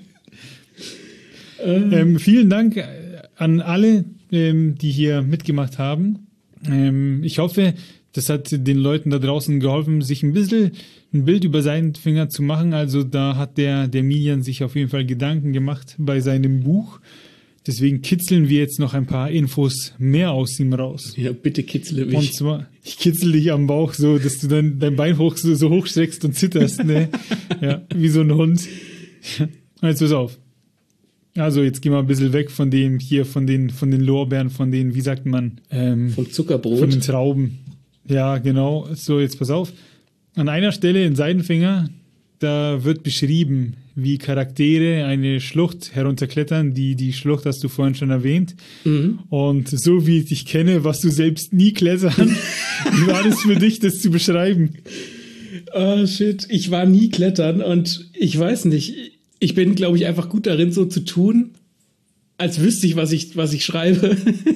Vielen Dank an alle, die hier mitgemacht haben. Ich hoffe, das hat den Leuten da draußen geholfen, sich ein bisschen ein Bild über Seidenfinger zu machen. Also da hat der Milian sich auf jeden Fall Gedanken gemacht bei seinem Buch. Deswegen kitzeln wir jetzt noch ein paar Infos mehr aus ihm raus. Ja, bitte kitzle mich. Und zwar, ich kitzel dich am Bauch so, dass du dann dein Bein so hochstreckst und zitterst, ne? Ja, wie so ein Hund. Und jetzt pass auf. Also jetzt gehen wir ein bisschen weg von den Lorbeeren, wie sagt man? Vom Zuckerbrot. Von den Trauben. Ja, genau. So, jetzt pass auf. An einer Stelle in Seidenfinger, da wird beschrieben, wie Charaktere eine Schlucht herunterklettern. Die Schlucht hast du vorhin schon erwähnt. Mhm. Und so wie ich dich kenne, warst du selbst nie klettern. Wie war das für dich, das zu beschreiben? Oh shit, ich war nie klettern, und ich weiß nicht, ich bin, glaube ich, einfach gut darin, so zu tun, als wüsste ich, was ich schreibe.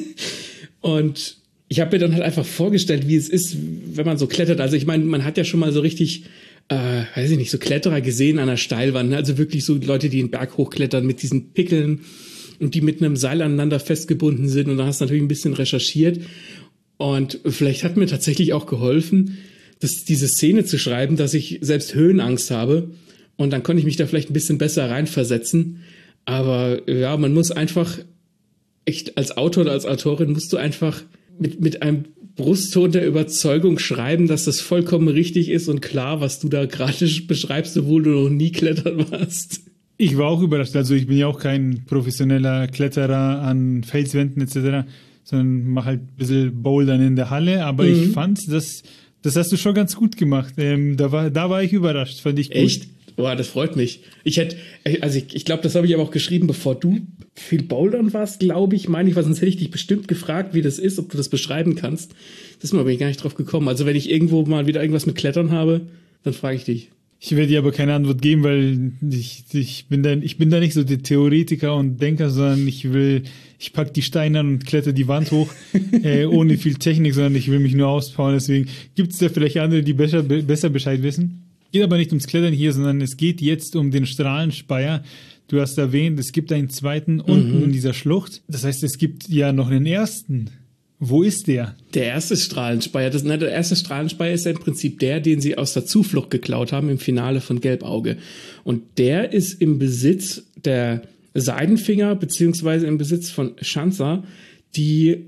Und ich habe mir dann halt einfach vorgestellt, wie es ist, wenn man so klettert. Also ich meine, man hat ja schon mal so richtig, weiß ich nicht, so Kletterer gesehen an der Steilwand. Ne? Also wirklich so Leute, die den Berg hochklettern mit diesen Pickeln und die mit einem Seil aneinander festgebunden sind. Und da hast du natürlich ein bisschen recherchiert. Und vielleicht hat mir tatsächlich auch geholfen, diese Szene zu schreiben, dass ich selbst Höhenangst habe. Und dann konnte ich mich da vielleicht ein bisschen besser reinversetzen. Aber ja, man muss einfach, echt als Autor oder als Autorin musst du einfach mit einem Brustton der Überzeugung schreiben, dass das vollkommen richtig ist und klar, was du da gerade beschreibst, obwohl du noch nie klettern warst. Ich war auch überrascht. Also ich bin ja auch kein professioneller Kletterer an Felswänden etc., sondern mache halt ein bisschen Bouldern in der Halle. Aber ich fand, das hast du schon ganz gut gemacht. Da war ich überrascht, fand ich gut. Echt? Boah, das freut mich. Ich glaube, das habe ich aber auch geschrieben, bevor du viel Bouldern warst, glaube ich, meine ich, weil sonst hätte ich dich bestimmt gefragt, wie das ist, ob du das beschreiben kannst. Das ist mir aber gar nicht drauf gekommen. Also wenn ich irgendwo mal wieder irgendwas mit Klettern habe, dann frage ich dich. Ich werde dir aber keine Antwort geben, weil ich bin da nicht so der Theoretiker und Denker, sondern ich pack die Steine an und kletter die Wand hoch, ohne viel Technik, sondern ich will mich nur auspowern. Deswegen gibt es da vielleicht andere, die besser Bescheid wissen. Geht aber nicht ums Klettern hier, sondern es geht jetzt um den Strahlenspeier. Du hast erwähnt, es gibt einen zweiten unten in dieser Schlucht. Das heißt, es gibt ja noch einen ersten. Wo ist der? Der erste Strahlenspeier. Der erste Strahlenspeier ist ja im Prinzip der, den sie aus der Zuflucht geklaut haben im Finale von Gelbauge. Und der ist im Besitz der Seidenfinger beziehungsweise im Besitz von Schanzer, die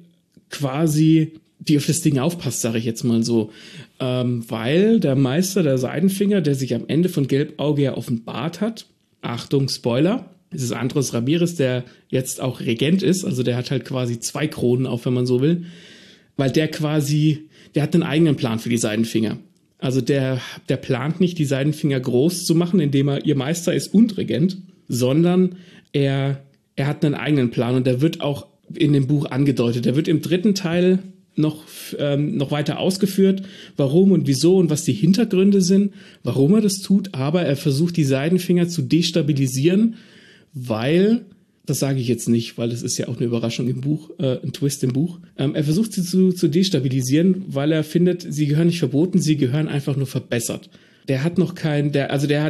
auf das Ding aufpasst, sage ich jetzt mal so. Weil der Meister der Seidenfinger, der sich am Ende von Gelbauge ja offenbart hat, Achtung, Spoiler, es ist Andros Ramirez, der jetzt auch Regent ist, also der hat halt quasi 2 Kronen auf, wenn man so will, weil der hat einen eigenen Plan für die Seidenfinger. Also der plant nicht, die Seidenfinger groß zu machen, indem er ihr Meister ist und Regent, sondern er hat einen eigenen Plan und der wird auch in dem Buch angedeutet. Der wird im 3. Teil noch weiter ausgeführt, warum und wieso und was die Hintergründe sind, warum er das tut, aber er versucht, die Seidenfinger zu destabilisieren, weil, das sage ich jetzt nicht, weil das ist ja auch eine Überraschung im Buch, ein Twist im Buch, er versucht sie zu destabilisieren, weil er findet, sie gehören nicht verboten, sie gehören einfach nur verbessert. Der hat noch der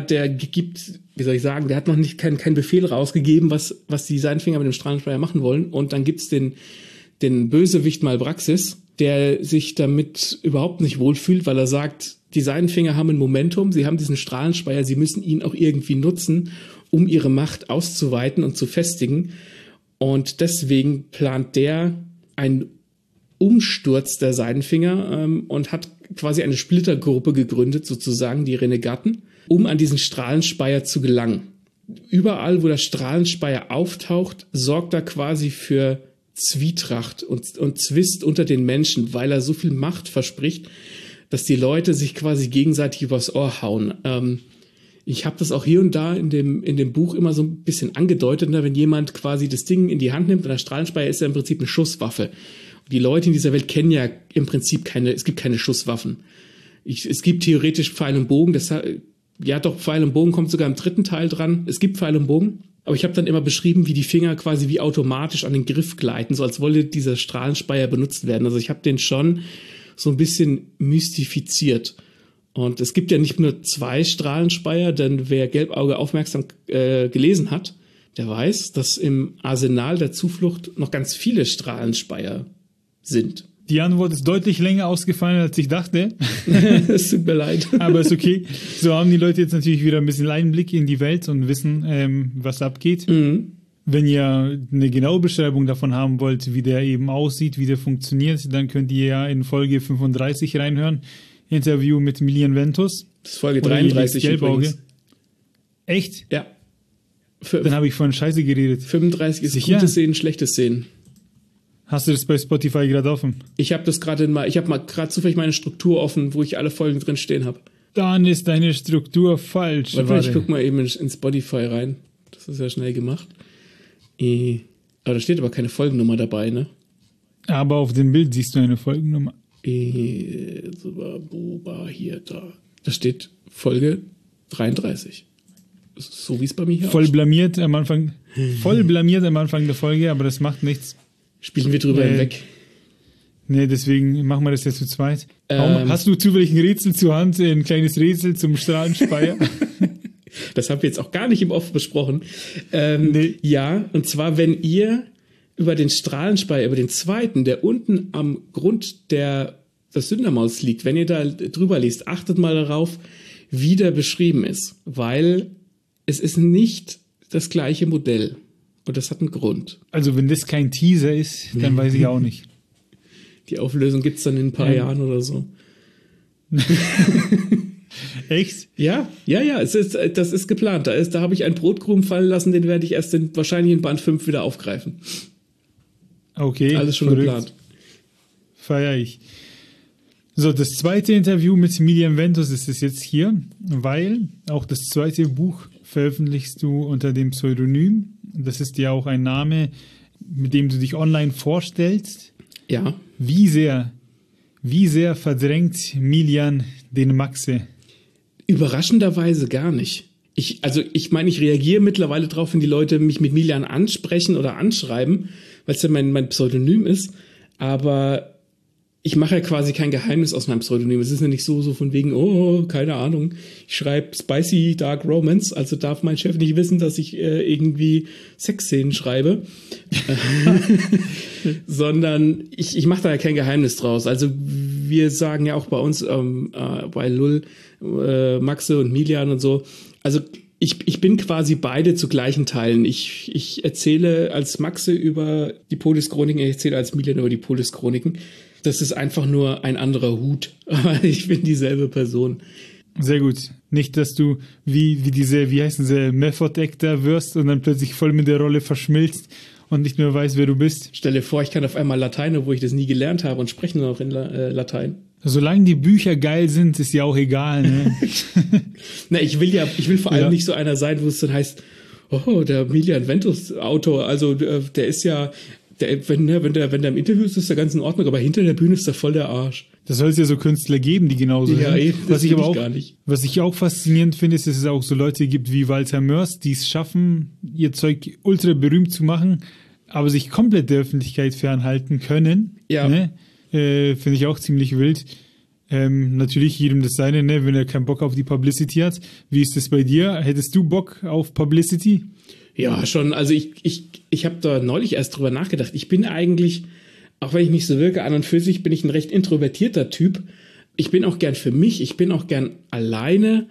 hat noch nicht keinen Befehl rausgegeben, was die Seidenfinger mit dem Strahlenspeier machen wollen. Und dann gibt's den Bösewicht Malbraxis, der sich damit überhaupt nicht wohlfühlt, weil er sagt, die Seidenfinger haben ein Momentum, sie haben diesen Strahlenspeier, sie müssen ihn auch irgendwie nutzen, um ihre Macht auszuweiten und zu festigen. Und deswegen plant der einen Umsturz der Seidenfinger und hat quasi eine Splittergruppe gegründet, sozusagen die Renegaten, um an diesen Strahlenspeier zu gelangen. Überall, wo der Strahlenspeier auftaucht, sorgt er quasi für Zwietracht und Zwist unter den Menschen, weil er so viel Macht verspricht, dass die Leute sich quasi gegenseitig übers Ohr hauen. Ich habe das auch hier und da in dem Buch immer so ein bisschen angedeutet, ne? Wenn jemand quasi das Ding in die Hand nimmt und der Strahlenspeier ist ja im Prinzip eine Schusswaffe. Die Leute in dieser Welt kennen ja im Prinzip es gibt keine Schusswaffen. Es gibt theoretisch Pfeil und Bogen, Pfeil und Bogen kommt sogar im 3. Teil dran. Es gibt Pfeil und Bogen, aber ich habe dann immer beschrieben, wie die Finger quasi wie automatisch an den Griff gleiten, so als wolle dieser Strahlenspeier benutzt werden. Also ich habe den schon so ein bisschen mystifiziert. Und es gibt ja nicht nur 2 Strahlenspeier, denn wer Gelbauge aufmerksam gelesen hat, der weiß, dass im Arsenal der Zuflucht noch ganz viele Strahlenspeier sind. Die Antwort ist deutlich länger ausgefallen, als ich dachte. Es tut mir leid. Aber ist okay. So haben die Leute jetzt natürlich wieder ein bisschen Einblick in die Welt und wissen, was abgeht. Mhm. Wenn ihr eine genaue Beschreibung davon haben wollt, wie der eben aussieht, wie der funktioniert, dann könnt ihr ja in Folge 35 reinhören. Interview mit Milian Ventus. Das ist Folge 33 Gelbauge. Echt? Ja. Dann habe ich vorhin Scheiße geredet. 35 ist sicher? Gute Szenen, schlechte Szenen. Hast du das bei Spotify gerade offen? Ich habe mal gerade zufällig meine Struktur offen, wo ich alle Folgen drin stehen habe. Dann ist deine Struktur falsch. Warte. Ich guck mal eben in Spotify rein. Das ist ja schnell gemacht. Aber da steht aber keine Folgennummer dabei, ne? Aber auf dem Bild siehst du eine Folgennummer. Hier, da. Da steht Folge 33. So wie es bei mir hier Voll blamiert am Anfang der Folge, aber das macht nichts. Spielen wir drüber hinweg. Nee, deswegen machen wir das jetzt zu zweit. Hast du zufällig ein Rätsel zur Hand, ein kleines Rätsel zum Strahlenspeier? Das haben wir jetzt auch gar nicht im Off besprochen. Nee. Ja, und zwar, wenn ihr über den Strahlenspeier, über den zweiten, der unten am Grund des Sündermauls liegt, wenn ihr da drüber liest, achtet mal darauf, wie der beschrieben ist, weil es ist nicht das gleiche Modell. Und das hat einen Grund. Also wenn das kein Teaser ist, dann weiß ich auch nicht. Die Auflösung gibt's dann in ein paar Jahren oder so. Echt? Ja, das ist geplant. Da habe ich einen Brotkrumen fallen lassen, den werde ich erst wahrscheinlich in Band 5 wieder aufgreifen. Okay. Alles schon geplant. Feier ich. So, das zweite Interview mit Milian Ventus ist es jetzt hier, weil auch das zweite Buch veröffentlichst du unter dem Pseudonym. Das ist ja auch ein Name, mit dem du dich online vorstellst. Ja. Wie sehr verdrängt Milian den Maxe? Überraschenderweise gar nicht. Ich reagiere mittlerweile drauf, wenn die Leute mich mit Milian ansprechen oder anschreiben, weil es ja mein Pseudonym ist. Aber ich mache ja quasi kein Geheimnis aus meinem Pseudonym. Es ist ja nicht so von wegen, keine Ahnung, ich schreibe Spicy Dark Romance, also darf mein Chef nicht wissen, dass ich irgendwie Sexszenen schreibe. Sondern ich mache da ja kein Geheimnis draus. Also wir sagen ja auch bei uns, bei Lull, Maxe und Milian und so, also ich bin quasi beide zu gleichen Teilen. Ich erzähle als Maxe über die Polis-Chroniken, ich erzähle als Milian über die Polis-Chroniken. Das ist einfach nur ein anderer Hut. Aber ich bin dieselbe Person. Sehr gut. Nicht, dass du wie heißen sie, Method Actor wirst und dann plötzlich voll mit der Rolle verschmilzt und nicht mehr weißt, wer du bist. Stell dir vor, ich kann auf einmal Latein, obwohl ich das nie gelernt habe und spreche nur noch in Latein. Solange die Bücher geil sind, ist ja auch egal, ne? Na, ich will vor allem nicht so einer sein, wo es dann heißt, oh, der Milian Ventus Autor, also der ist ja, wenn der im Interview ist der ganz in Ordnung, aber hinter der Bühne ist der voll der Arsch. Das soll es ja so Künstler geben, die genauso sind. Das ich aber auch gar nicht. Was ich auch faszinierend finde, ist, dass es auch so Leute gibt wie Walter Mörs, die es schaffen, ihr Zeug ultra berühmt zu machen, aber sich komplett der Öffentlichkeit fernhalten können. Ja. Ne? Finde ich auch ziemlich wild. Natürlich jedem das seine, ne, wenn er keinen Bock auf die Publicity hat. Wie ist das bei dir? Hättest du Bock auf Publicity? Ja, schon. Also ich habe da neulich erst drüber nachgedacht. Ich bin eigentlich, auch wenn ich nicht so wirke, an und für sich bin ich ein recht introvertierter Typ. Ich bin auch gern für mich, ich bin auch gern alleine.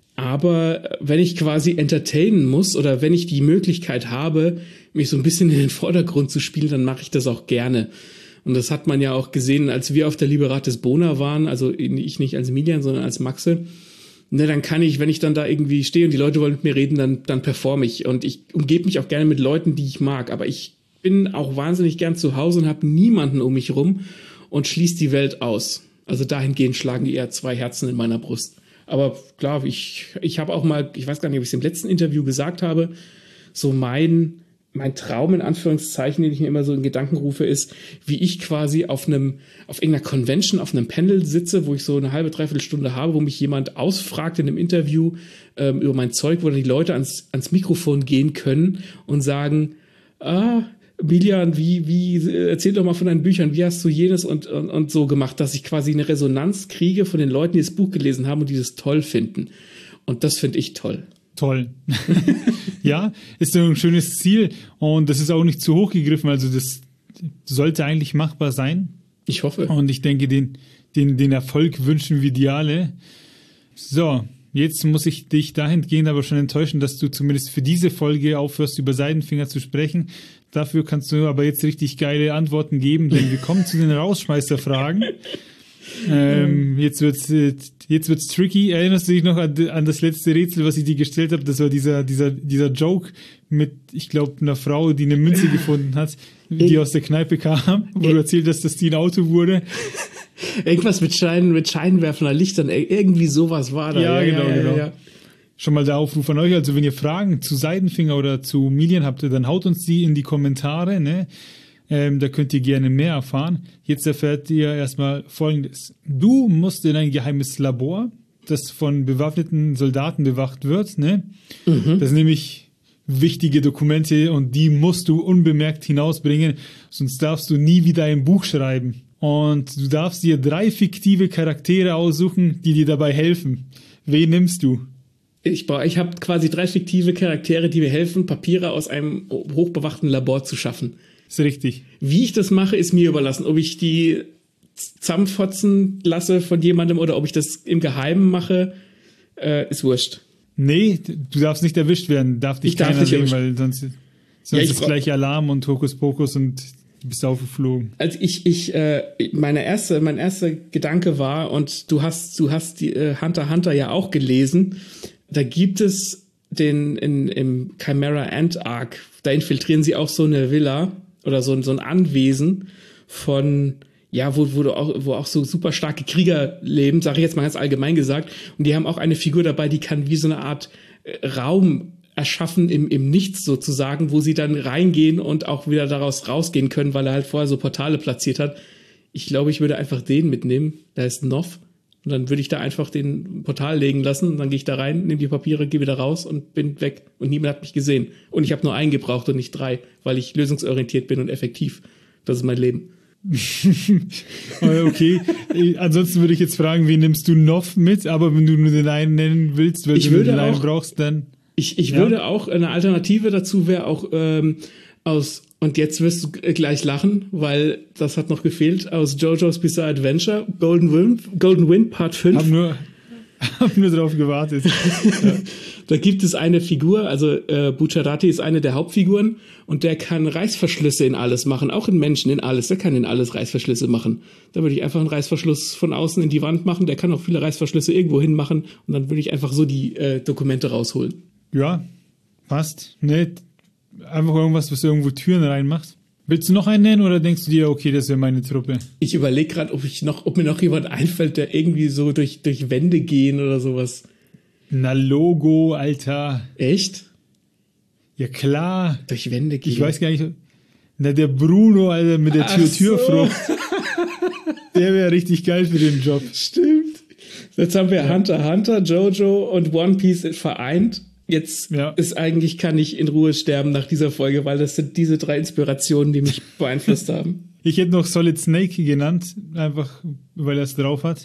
Aber wenn ich quasi entertainen muss oder wenn ich die Möglichkeit habe, mich so ein bisschen in den Vordergrund zu spielen, dann mache ich das auch gerne. Und das hat man ja auch gesehen, als wir auf der Liberatis Bona waren, also ich nicht als Milian, sondern als Maxe. Ne, dann kann ich, wenn ich dann da irgendwie stehe und die Leute wollen mit mir reden, dann performe ich. Und ich umgebe mich auch gerne mit Leuten, die ich mag. Aber ich bin auch wahnsinnig gern zu Hause und habe niemanden um mich rum und schließe die Welt aus. Also dahingehend schlagen eher 2 Herzen in meiner Brust. Aber klar, ich habe auch mal, ich weiß gar nicht, ob ich es im letzten Interview gesagt habe, so mein Traum in Anführungszeichen, den ich mir immer so in Gedanken rufe, ist, wie ich quasi auf irgendeiner Convention, auf einem Panel sitze, wo ich so eine halbe, dreiviertel Stunde habe, wo mich jemand ausfragt in einem Interview über mein Zeug, wo dann die Leute ans Mikrofon gehen können und sagen, Milian, erzähl doch mal von deinen Büchern, wie hast du jenes und so gemacht, dass ich quasi eine Resonanz kriege von den Leuten, die das Buch gelesen haben und die das toll finden. Und das finde ich toll. Toll. Ja, ist so ein schönes Ziel und das ist auch nicht zu hoch gegriffen, also das sollte eigentlich machbar sein. Ich hoffe. Und ich denke, den Erfolg wünschen wir dir alle. So, jetzt muss ich dich dahingehend aber schon enttäuschen, dass du zumindest für diese Folge aufhörst, über Seidenfinger zu sprechen. Dafür kannst du aber jetzt richtig geile Antworten geben, denn wir kommen zu den Rausschmeißerfragen. Jetzt wird's tricky. Erinnerst du dich noch an das letzte Rätsel, was ich dir gestellt habe? Das war dieser Joke mit, ich glaube, einer Frau, die eine Münze gefunden hat, die aus der Kneipe kam, wo du erzählt hast, dass die ein Auto wurde. Irgendwas mit scheinwerfender Lichtern, irgendwie sowas war da. Ja, genau. Ja. Schon mal der Aufruf an euch, also wenn ihr Fragen zu Seidenfinger oder zu Milian habt, dann haut uns die in die Kommentare, ne? Da könnt ihr gerne mehr erfahren. Jetzt erfährt ihr erstmal Folgendes. Du musst in ein geheimes Labor, das von bewaffneten Soldaten bewacht wird, ne? Mhm. Das sind nämlich wichtige Dokumente und die musst du unbemerkt hinausbringen, sonst darfst du nie wieder ein Buch schreiben. Und du darfst dir 3 fiktive Charaktere aussuchen, die dir dabei helfen. Wen nimmst du? Ich habe quasi 3 fiktive Charaktere, die mir helfen, Papiere aus einem hochbewachten Labor zu schaffen. Ist richtig. Wie ich das mache, ist mir überlassen. Ob ich die zusammenfotzen lasse von jemandem oder ob ich das im Geheimen mache, ist wurscht. Nee, du darfst nicht erwischt werden. Darf dich keiner sehen, weil sonst ist gleich Alarm und Hokuspokus und du bist aufgeflogen. Also mein erster Gedanke war, und du hast die Hunter x Hunter ja auch gelesen, da gibt es im Chimera Ant Arc, da infiltrieren sie auch so eine Villa oder so ein Anwesen von, ja, wo auch so super starke Krieger leben, sage ich jetzt mal ganz allgemein gesagt. Und die haben auch eine Figur dabei, die kann wie so eine Art Raum erschaffen im Nichts sozusagen, wo sie dann reingehen und auch wieder daraus rausgehen können, weil er halt vorher so Portale platziert hat. Ich glaube, ich würde einfach den mitnehmen. Da ist Nov. Und dann würde ich da einfach den Portal legen lassen. Und dann gehe ich da rein, nehme die Papiere, gehe wieder raus und bin weg. Und niemand hat mich gesehen. Und ich habe nur einen gebraucht und nicht 3, weil ich lösungsorientiert bin und effektiv. Das ist mein Leben. Okay. Ansonsten würde ich jetzt fragen, wen nimmst du Nov mit? Aber wenn du nur den einen nennen willst, weil du den einen brauchst, dann... Ich würde auch, eine Alternative dazu wäre auch und jetzt wirst du gleich lachen, weil das hat noch gefehlt, aus JoJo's Bizarre Adventure, Golden Wind Part 5. Hab nur drauf gewartet. Ja. Da gibt es eine Figur, also Bucciarati ist eine der Hauptfiguren und der kann Reißverschlüsse in alles machen, auch in Menschen, in alles. Der kann in alles Reißverschlüsse machen. Da würde ich einfach einen Reißverschluss von außen in die Wand machen, der kann auch viele Reißverschlüsse irgendwo hin machen und dann würde ich einfach so die Dokumente rausholen. Ja, passt. Ne, einfach irgendwas, was irgendwo Türen reinmacht. Willst du noch einen nennen oder denkst du dir, okay, das wäre meine Truppe? Ich überlege gerade, ob mir noch jemand einfällt, der irgendwie so durch Wände gehen oder sowas. Na, Logo, Alter. Echt? Ja, klar. Durch Wände gehen. Ich weiß gar nicht. Na, der Bruno, Alter, mit der Türfrucht. Der wäre richtig geil für den Job. Stimmt. Jetzt haben wir Hunter x Hunter, Jojo und One Piece vereint. Jetzt ist eigentlich, kann ich in Ruhe sterben nach dieser Folge, weil das sind diese 3 Inspirationen, die mich beeinflusst haben. Ich hätte noch Solid Snake genannt, einfach weil er es drauf hat.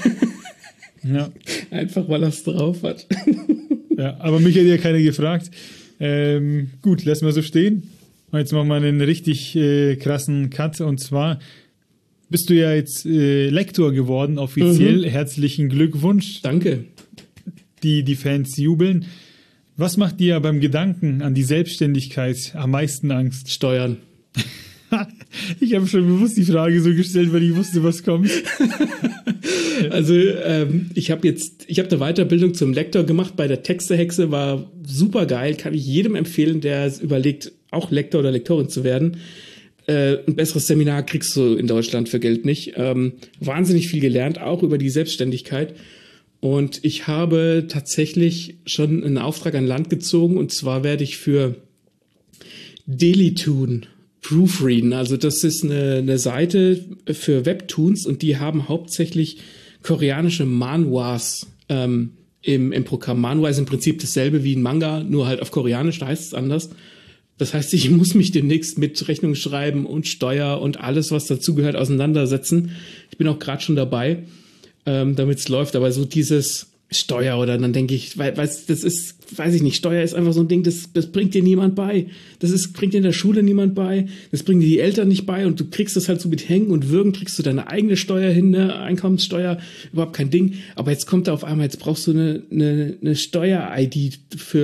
Ja. Einfach weil er es drauf hat. Ja, aber mich hätte ja keiner gefragt. Gut, lassen wir so stehen. Und jetzt machen wir einen richtig krassen Cut. Und zwar bist du ja jetzt Lektor geworden, offiziell. Herzlichen Glückwunsch. Danke. Die Fans jubeln. Was macht dir beim Gedanken an die Selbstständigkeit am meisten Angst? Steuern. Ich habe schon bewusst die Frage so gestellt, weil ich wusste, was kommt. Also ich habe eine Weiterbildung zum Lektor gemacht bei der Textehexe, war super geil, kann ich jedem empfehlen, der es überlegt, auch Lektor oder Lektorin zu werden. Ein besseres Seminar kriegst du in Deutschland für Geld nicht. Wahnsinnig viel gelernt, auch über die Selbstständigkeit. Und ich habe tatsächlich schon einen Auftrag an Land gezogen, und zwar werde ich für Delitoon proofreaden. Also das ist eine Seite für Webtoons, und die haben hauptsächlich koreanische Manhwas im Programm. Manhwa ist im Prinzip dasselbe wie ein Manga, nur halt auf Koreanisch, da heißt es anders. Das heißt, ich muss mich demnächst mit Rechnung schreiben und Steuer und alles, was dazugehört, auseinandersetzen. Ich bin auch gerade schon dabei, damit es läuft, aber so dieses Steuer, oder dann denke ich, weil das ist, weiß ich nicht, Steuer ist einfach so ein Ding, das bringt dir niemand bei. Bringt dir in der Schule niemand bei, das bringen dir die Eltern nicht bei, und du kriegst das halt so mit Hängen und Würgen, kriegst du deine eigene Steuer hin, ne? Einkommenssteuer, überhaupt kein Ding. Aber jetzt kommt da auf einmal, jetzt brauchst du eine Steuer-ID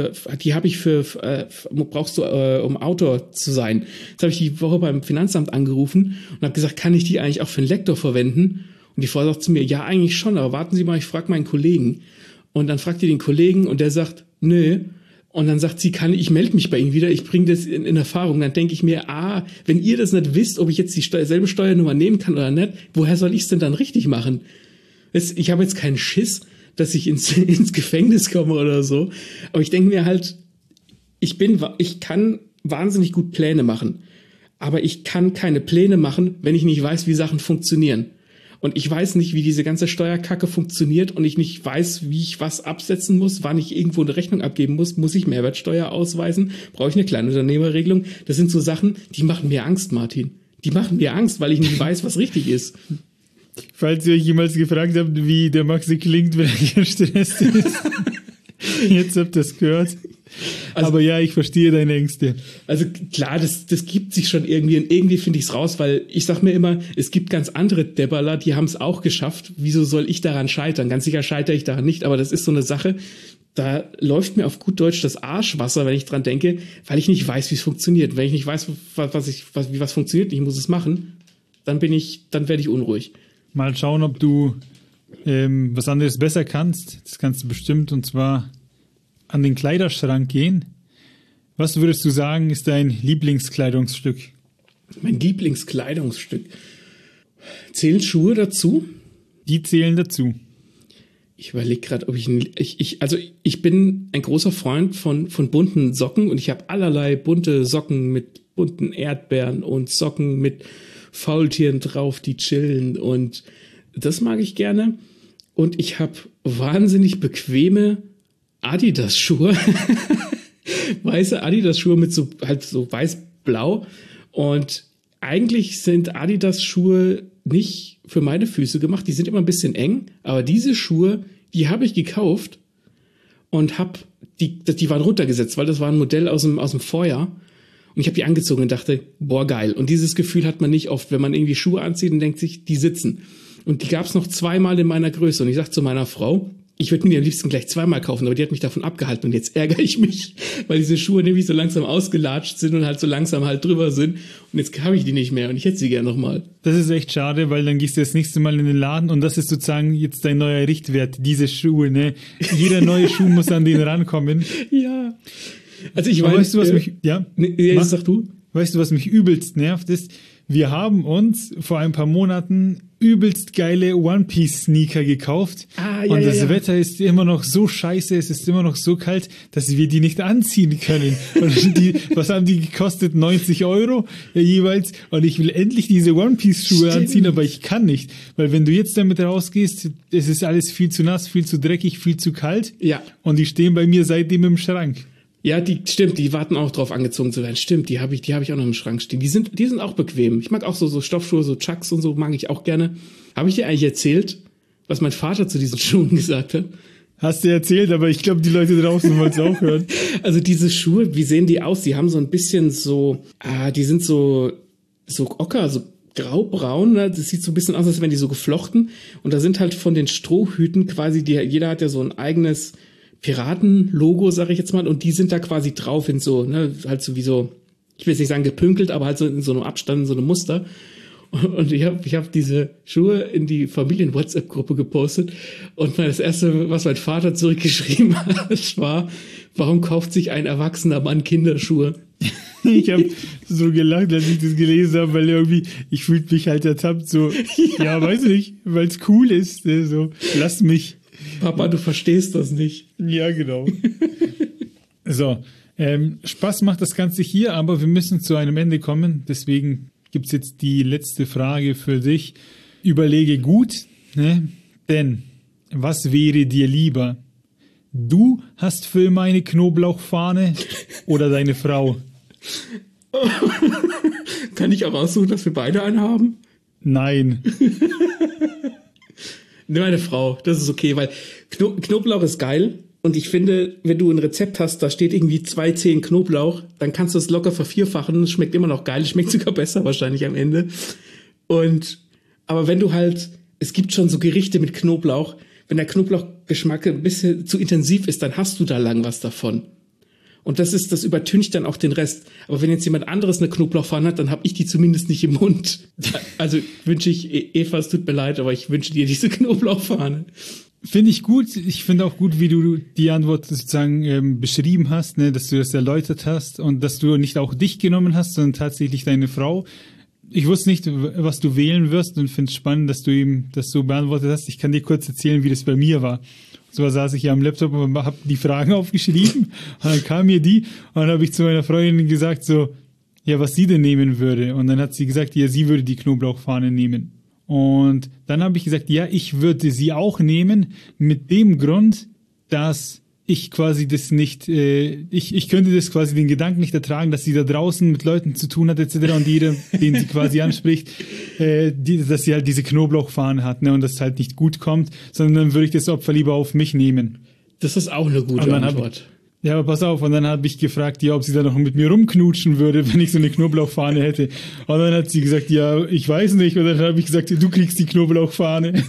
brauchst du, um Autor zu sein. Jetzt habe ich die Woche beim Finanzamt angerufen und habe gesagt, kann ich die eigentlich auch für einen Lektor verwenden? Und die Frau sagt zu mir, ja, eigentlich schon, aber warten Sie mal, ich frage meinen Kollegen. Und dann fragt ihr den Kollegen, und der sagt, nö. Und dann sagt sie, ich melde mich bei Ihnen wieder, ich bringe das in Erfahrung. Dann denke ich mir, wenn ihr das nicht wisst, ob ich jetzt selbe Steuernummer nehmen kann oder nicht, woher soll ich es denn dann richtig machen? Ich habe jetzt keinen Schiss, dass ich ins Gefängnis komme oder so. Aber ich denke mir halt, ich kann wahnsinnig gut Pläne machen. Aber ich kann keine Pläne machen, wenn ich nicht weiß, wie Sachen funktionieren. Und ich weiß nicht, wie diese ganze Steuerkacke funktioniert, und ich nicht weiß, wie ich was absetzen muss, wann ich irgendwo eine Rechnung abgeben muss ich Mehrwertsteuer ausweisen, brauche ich eine Kleinunternehmerregelung. Das sind so Sachen, die machen mir Angst, Martin. Die machen mir Angst, weil ich nicht weiß, was richtig ist. Falls ihr euch jemals gefragt habt, wie der Maxi klingt, wenn er gestresst ist. Jetzt habt ihr es gehört. Also, aber ja, ich verstehe deine Ängste. Also klar, das gibt sich schon irgendwie, und irgendwie finde ich es raus, weil ich sag mir immer, es gibt ganz andere Debberler, die haben es auch geschafft. Wieso soll ich daran scheitern? Ganz sicher scheitere ich daran nicht, aber das ist so eine Sache, da läuft mir auf gut Deutsch das Arschwasser, wenn ich dran denke, weil ich nicht weiß, wie es funktioniert. Wenn ich nicht weiß, wie was funktioniert, ich muss es machen, dann werde ich unruhig. Mal schauen, ob du was anderes besser kannst. Das kannst du bestimmt, und zwar an den Kleiderschrank gehen. Was würdest du sagen, ist dein Lieblingskleidungsstück? Mein Lieblingskleidungsstück. Zählen Schuhe dazu? Die zählen dazu. Ich überlege gerade, ob ich bin ein großer Freund von bunten Socken, und ich habe allerlei bunte Socken mit bunten Erdbeeren und Socken mit Faultieren drauf, die chillen, und das mag ich gerne. Und ich habe wahnsinnig bequeme Adidas-Schuhe, weiße Adidas-Schuhe mit so weiß-blau, und eigentlich sind Adidas-Schuhe nicht für meine Füße gemacht, die sind immer ein bisschen eng, aber diese Schuhe, die habe ich gekauft und die waren runtergesetzt, weil das war ein Modell aus dem Vorjahr, und ich habe die angezogen und dachte, boah, geil. Und dieses Gefühl hat man nicht oft, wenn man irgendwie Schuhe anzieht und denkt sich, die sitzen. Und die gab es noch 2-mal in meiner Größe, und ich sag zu meiner Frau, ich würde mir die am liebsten gleich 2-mal kaufen, aber die hat mich davon abgehalten, und jetzt ärgere ich mich, weil diese Schuhe nämlich so langsam ausgelatscht sind und halt so langsam halt drüber sind, und jetzt habe ich die nicht mehr, und ich hätte sie gerne nochmal. Das ist echt schade, weil dann gehst du das nächste Mal in den Laden, und das ist sozusagen jetzt dein neuer Richtwert, diese Schuhe, ne? Jeder neue Schuh muss an den rankommen. Ja. Also ich weiß, weißt du, was mich, ja? Jetzt sag du. weißt du, was mich übelst nervt, ist, wir haben uns vor ein paar Monaten übelst geile One-Piece-Sneaker gekauft. Und das Wetter ist immer noch so scheiße, es ist immer noch so kalt, dass wir die nicht anziehen können. Und was haben die gekostet? 90 € jeweils. Und ich will endlich diese One-Piece-Schuhe anziehen, aber ich kann nicht. Weil wenn du jetzt damit rausgehst, es ist alles viel zu nass, viel zu dreckig, viel zu kalt. Ja. Und die stehen bei mir seitdem im Schrank. Ja, die warten auch drauf, angezogen zu werden. Stimmt, die hab ich auch noch im Schrank stehen. Die sind auch bequem. Ich mag auch so Stoffschuhe, so Chucks und so mag ich auch gerne. Habe ich dir eigentlich erzählt, was mein Vater zu diesen Schuhen gesagt hat? Hast du erzählt, aber ich glaube, die Leute draußen wollen es auch hören. Also diese Schuhe, wie sehen die aus? Die haben so ein bisschen so, die sind so ocker, so graubraun. Ne? Das sieht so ein bisschen aus, als wären die so geflochten. Und da sind halt von den Strohhüten quasi, jeder hat ja so ein eigenes Piraten-Logo, sage ich jetzt mal, und die sind da quasi drauf in so, ne, halt so wie so, ich will jetzt nicht sagen gepünkelt, aber halt so in so einem Abstand, in so einem Muster. Und ich hab diese Schuhe in die Familien-WhatsApp-Gruppe gepostet und das erste, was mein Vater zurückgeschrieben hat, war, warum kauft sich ein erwachsener Mann Kinderschuhe? Ich habe so gelacht, als ich das gelesen habe, weil irgendwie, ich fühlte mich halt ertappt, so, ja weiß nicht, weil es cool ist, so, lass mich. Papa, du verstehst das nicht. Ja, genau. So, Spaß macht das Ganze hier, aber wir müssen zu einem Ende kommen. Deswegen gibt's jetzt die letzte Frage für dich. Überlege gut, ne? Denn was wäre dir lieber? Du hast für immer eine Knoblauchfahne oder deine Frau? Kann ich auch aussuchen, dass wir beide einen haben? Nein. Nimm eine Frau, das ist okay, weil Knoblauch ist geil und ich finde, wenn du ein Rezept hast, da steht irgendwie 2 Zehen Knoblauch, dann kannst du es locker vervierfachen, es schmeckt immer noch geil, es schmeckt sogar besser wahrscheinlich am Ende. Aber wenn du halt, es gibt schon so Gerichte mit Knoblauch, wenn der Knoblauchgeschmack ein bisschen zu intensiv ist, dann hast du da lang was davon. Und das übertüncht dann auch den Rest. Aber wenn jetzt jemand anderes eine Knoblauchpfanne hat, dann habe ich die zumindest nicht im Mund. Also wünsche ich, Eva, es tut mir leid, aber ich wünsche dir diese Knoblauchpfanne. Finde ich gut. Ich finde auch gut, wie du die Antwort sozusagen beschrieben hast, ne, dass du das erläutert hast und dass du nicht auch dich genommen hast, sondern tatsächlich deine Frau. Ich wusste nicht, was du wählen wirst und finde es spannend, dass du ihm das so beantwortet hast. Ich kann dir kurz erzählen, wie das bei mir war. So saß ich ja am Laptop und habe die Fragen aufgeschrieben und dann kam mir die und dann habe ich zu meiner Freundin gesagt so, ja, was sie denn nehmen würde. Und dann hat sie gesagt, ja, sie würde die Knoblauchfahne nehmen. Und dann habe ich gesagt, ja, ich würde sie auch nehmen mit dem Grund, dass ich quasi das nicht, ich könnte das quasi den Gedanken nicht ertragen, dass sie da draußen mit Leuten zu tun hat etc. und jeder, den sie quasi anspricht, dass sie halt diese Knoblauchfahne hat, ne, und das halt nicht gut kommt, sondern dann würde ich das Opfer lieber auf mich nehmen. Das ist auch eine gute Antwort. Ja, aber pass auf, und dann habe ich gefragt, ja, ob sie da noch mit mir rumknutschen würde, wenn ich so eine Knoblauchfahne hätte. Und dann hat sie gesagt, ja, ich weiß nicht. Und dann habe ich gesagt, du kriegst die Knoblauchfahne.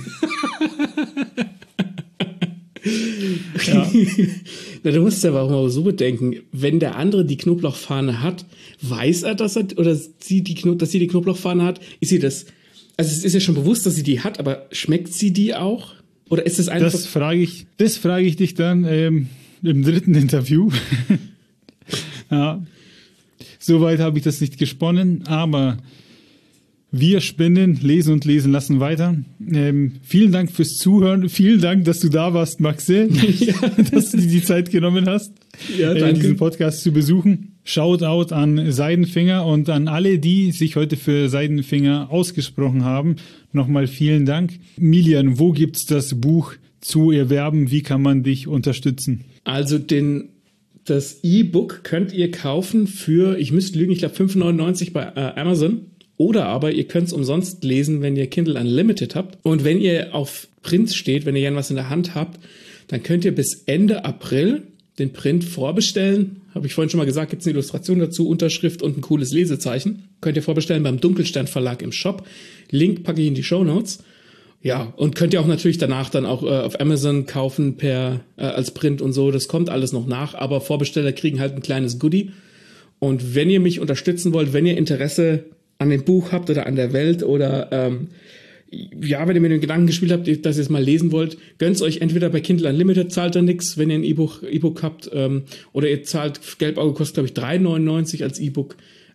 Ja. Na, du musst aber auch mal so bedenken, wenn der andere die Knoblauchfahne hat, weiß er, dass sie die Knoblauchfahne hat? Ist sie das? Also es ist ja schon bewusst, dass sie die hat, aber schmeckt sie die auch? Oder ist es einfach? Das frage ich dich dann im dritten Interview. Ja. Soweit habe ich das nicht gesponnen, aber wir spinnen, lesen und lesen lassen weiter. Vielen Dank fürs Zuhören. Vielen Dank, dass du da warst, Maxe. Ja. Dass du dir die Zeit genommen hast, diesen Podcast zu besuchen. Shoutout an Seidenfinger und an alle, die sich heute für Seidenfinger ausgesprochen haben. Nochmal vielen Dank. Milian, wo gibt's das Buch zu erwerben? Wie kann man dich unterstützen? Also das E-Book könnt ihr kaufen für, ich müsste lügen, ich glaube 5,99 bei Amazon. Oder aber ihr könnt es umsonst lesen, wenn ihr Kindle Unlimited habt. Und wenn ihr auf Print steht, wenn ihr gerne was in der Hand habt, dann könnt ihr bis Ende April den Print vorbestellen. Habe ich vorhin schon mal gesagt, gibt es eine Illustration dazu, Unterschrift und ein cooles Lesezeichen. Könnt ihr vorbestellen beim Dunkelstern Verlag im Shop. Link packe ich in die Shownotes. Ja, und könnt ihr auch natürlich danach dann auch auf Amazon kaufen als Print und so. Das kommt alles noch nach, aber Vorbesteller kriegen halt ein kleines Goodie. Und wenn ihr mich unterstützen wollt, wenn ihr Interesse an dem Buch habt oder an der Welt oder wenn ihr mit dem Gedanken gespielt habt, dass ihr es mal lesen wollt, gönnt's euch entweder bei Kindle Unlimited, zahlt ihr nichts, wenn ihr ein E-Book habt, oder ihr zahlt, Gelbauge kostet glaube ich 3,99 als E-Book.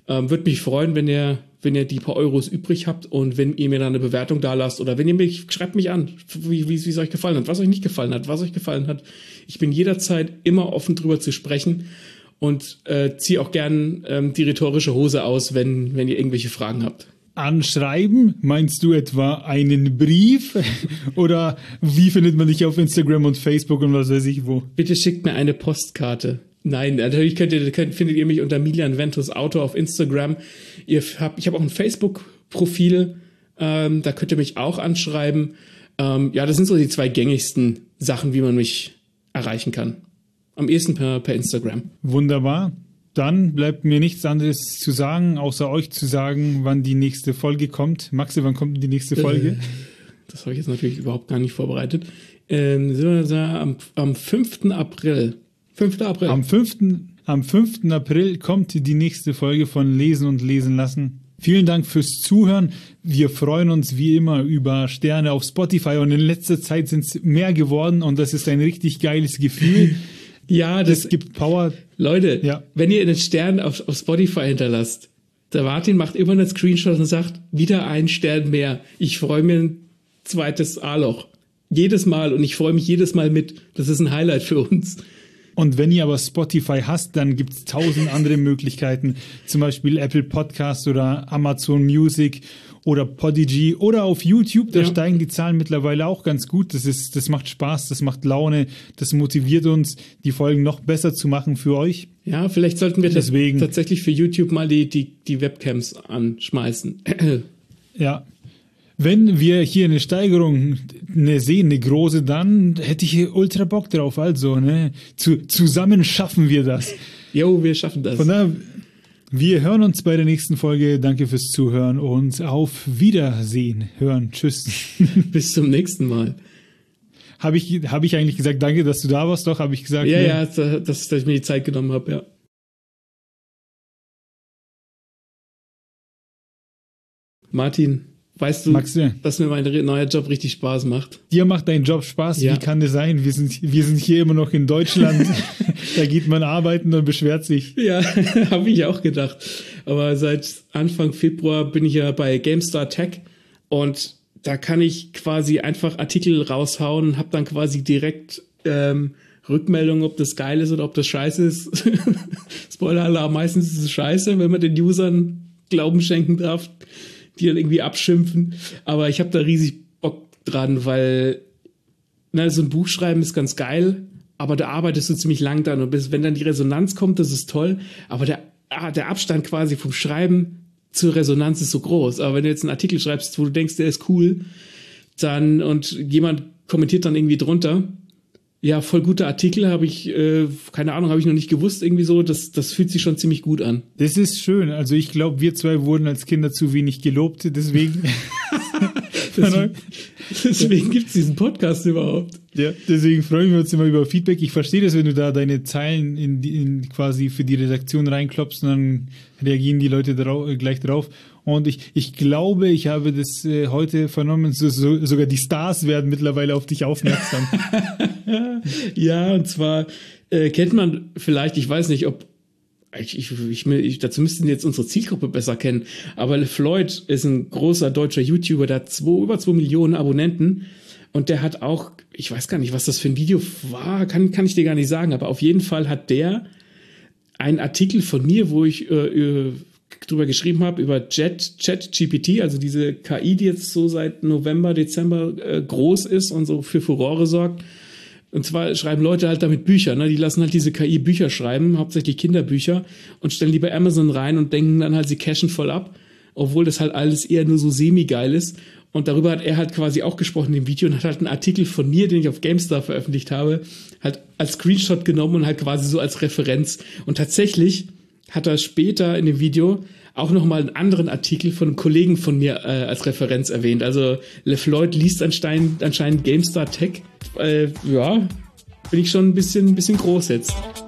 Würde mich freuen, wenn ihr die paar Euros übrig habt und wenn ihr mir dann eine Bewertung da lasst oder wenn ihr schreibt mich an, wie es euch gefallen hat, was euch nicht gefallen hat, was euch gefallen hat. Ich bin jederzeit immer offen drüber zu sprechen und ziehe auch gern die rhetorische Hose aus, wenn ihr irgendwelche Fragen habt. Anschreiben? Meinst du etwa einen Brief? Oder wie findet man dich auf Instagram und Facebook und was weiß ich wo? Bitte schickt mir eine Postkarte. Nein, natürlich findet ihr mich unter Milian Ventus Autor auf Instagram. Ich habe auch ein Facebook-Profil, da könnt ihr mich auch anschreiben. Ja, das sind so die 2 gängigsten Sachen, wie man mich erreichen kann. Am ehesten per Instagram. Wunderbar. Dann bleibt mir nichts anderes zu sagen, außer euch zu sagen, wann die nächste Folge kommt. Maxi, wann kommt die nächste Folge? Das habe ich jetzt natürlich überhaupt gar nicht vorbereitet. Am 5. April. 5. April. Am 5. April kommt die nächste Folge von Lesen und Lesen lassen. Vielen Dank fürs Zuhören. Wir freuen uns wie immer über Sterne auf Spotify und in letzter Zeit sind es mehr geworden und das ist ein richtig geiles Gefühl. Ja, das gibt Power. Leute, ja. Wenn ihr einen Stern auf Spotify hinterlasst, der Martin macht immer einen Screenshot und sagt, wieder ein Stern mehr. Ich freue mich ein zweites A-Loch. Jedes Mal und ich freue mich jedes Mal mit. Das ist ein Highlight für uns. Und wenn ihr aber Spotify hasst, dann gibt es 1000 andere Möglichkeiten. Zum Beispiel Apple Podcasts oder Amazon Music oder Podigy oder auf YouTube. Da steigen die Zahlen mittlerweile auch ganz gut. Das macht Spaß, das macht Laune, das motiviert uns, die Folgen noch besser zu machen für euch. Ja, vielleicht sollten wir tatsächlich für YouTube mal die Webcams anschmeißen. Ja. Wenn wir hier eine Steigerung sehen, eine große, dann hätte ich hier ultra Bock drauf. Also, zusammen schaffen wir das. Jo, wir schaffen das. Von daher, wir hören uns bei der nächsten Folge. Danke fürs Zuhören und auf Wiedersehen. Hören. Tschüss. Bis zum nächsten Mal. Habe ich eigentlich gesagt, danke, dass du da warst? Doch, habe ich gesagt. Ja, ja, dass ich mir die Zeit genommen habe, ja. Martin, weißt du, Maxi, dass mir mein neuer Job richtig Spaß macht? Dir macht dein Job Spaß? Ja. Wie kann das sein? Wir sind hier immer noch in Deutschland. Da geht man arbeiten und beschwert sich. Ja, habe ich auch gedacht. Aber seit Anfang Februar bin ich ja bei GameStar Tech und da kann ich quasi einfach Artikel raushauen und habe dann quasi direkt Rückmeldungen, ob das geil ist oder ob das scheiße ist. Spoiler-Alarm, meistens ist es scheiße, wenn man den Usern Glauben schenken darf, die dann irgendwie abschimpfen. Aber ich habe da riesig Bock dran, weil so ein Buch schreiben ist ganz geil, aber da arbeitest du ziemlich lang dran. Und wenn dann die Resonanz kommt, das ist toll. Aber der Abstand quasi vom Schreiben zur Resonanz ist so groß. Aber wenn du jetzt einen Artikel schreibst, wo du denkst, der ist cool, dann und jemand kommentiert dann irgendwie drunter, ja, voll guter Artikel, habe ich, keine Ahnung, habe ich noch nicht gewusst, irgendwie so, das fühlt sich schon ziemlich gut an. Das ist schön, also ich glaube, wir zwei wurden als Kinder zu wenig gelobt, deswegen... deswegen gibt es diesen Podcast überhaupt. Ja, deswegen freuen wir uns immer über Feedback. Ich verstehe das, wenn du da deine Zeilen in quasi für die Redaktion reinklopfst und dann reagieren die Leute gleich drauf. Und ich glaube, ich habe das heute vernommen, sogar die Stars werden mittlerweile auf dich aufmerksam. Ja, und zwar kennt man vielleicht, ich weiß nicht, ob dazu müssten jetzt unsere Zielgruppe besser kennen, aber LeFloid ist ein großer deutscher YouTuber, der hat über 2 Millionen Abonnenten und der hat auch, ich weiß gar nicht, was das für ein Video war, kann ich dir gar nicht sagen, aber auf jeden Fall hat der einen Artikel von mir, wo ich drüber geschrieben habe, über ChatGPT, also diese KI, die jetzt so seit November, Dezember groß ist und so für Furore sorgt. Und zwar schreiben Leute halt damit Bücher, ne? Die lassen halt diese KI Bücher schreiben, hauptsächlich Kinderbücher, und stellen die bei Amazon rein und denken dann halt, sie cashen voll ab, obwohl das halt alles eher nur so semi-geil ist. Und darüber hat er halt quasi auch gesprochen im Video und hat halt einen Artikel von mir, den ich auf GameStar veröffentlicht habe, halt als Screenshot genommen und halt quasi so als Referenz. Und tatsächlich hat er später in dem Video auch nochmal einen anderen Artikel von einem Kollegen von mir als Referenz erwähnt. Also LeFloid liest anscheinend GameStar Tech. Ja, bin ich schon ein bisschen groß jetzt.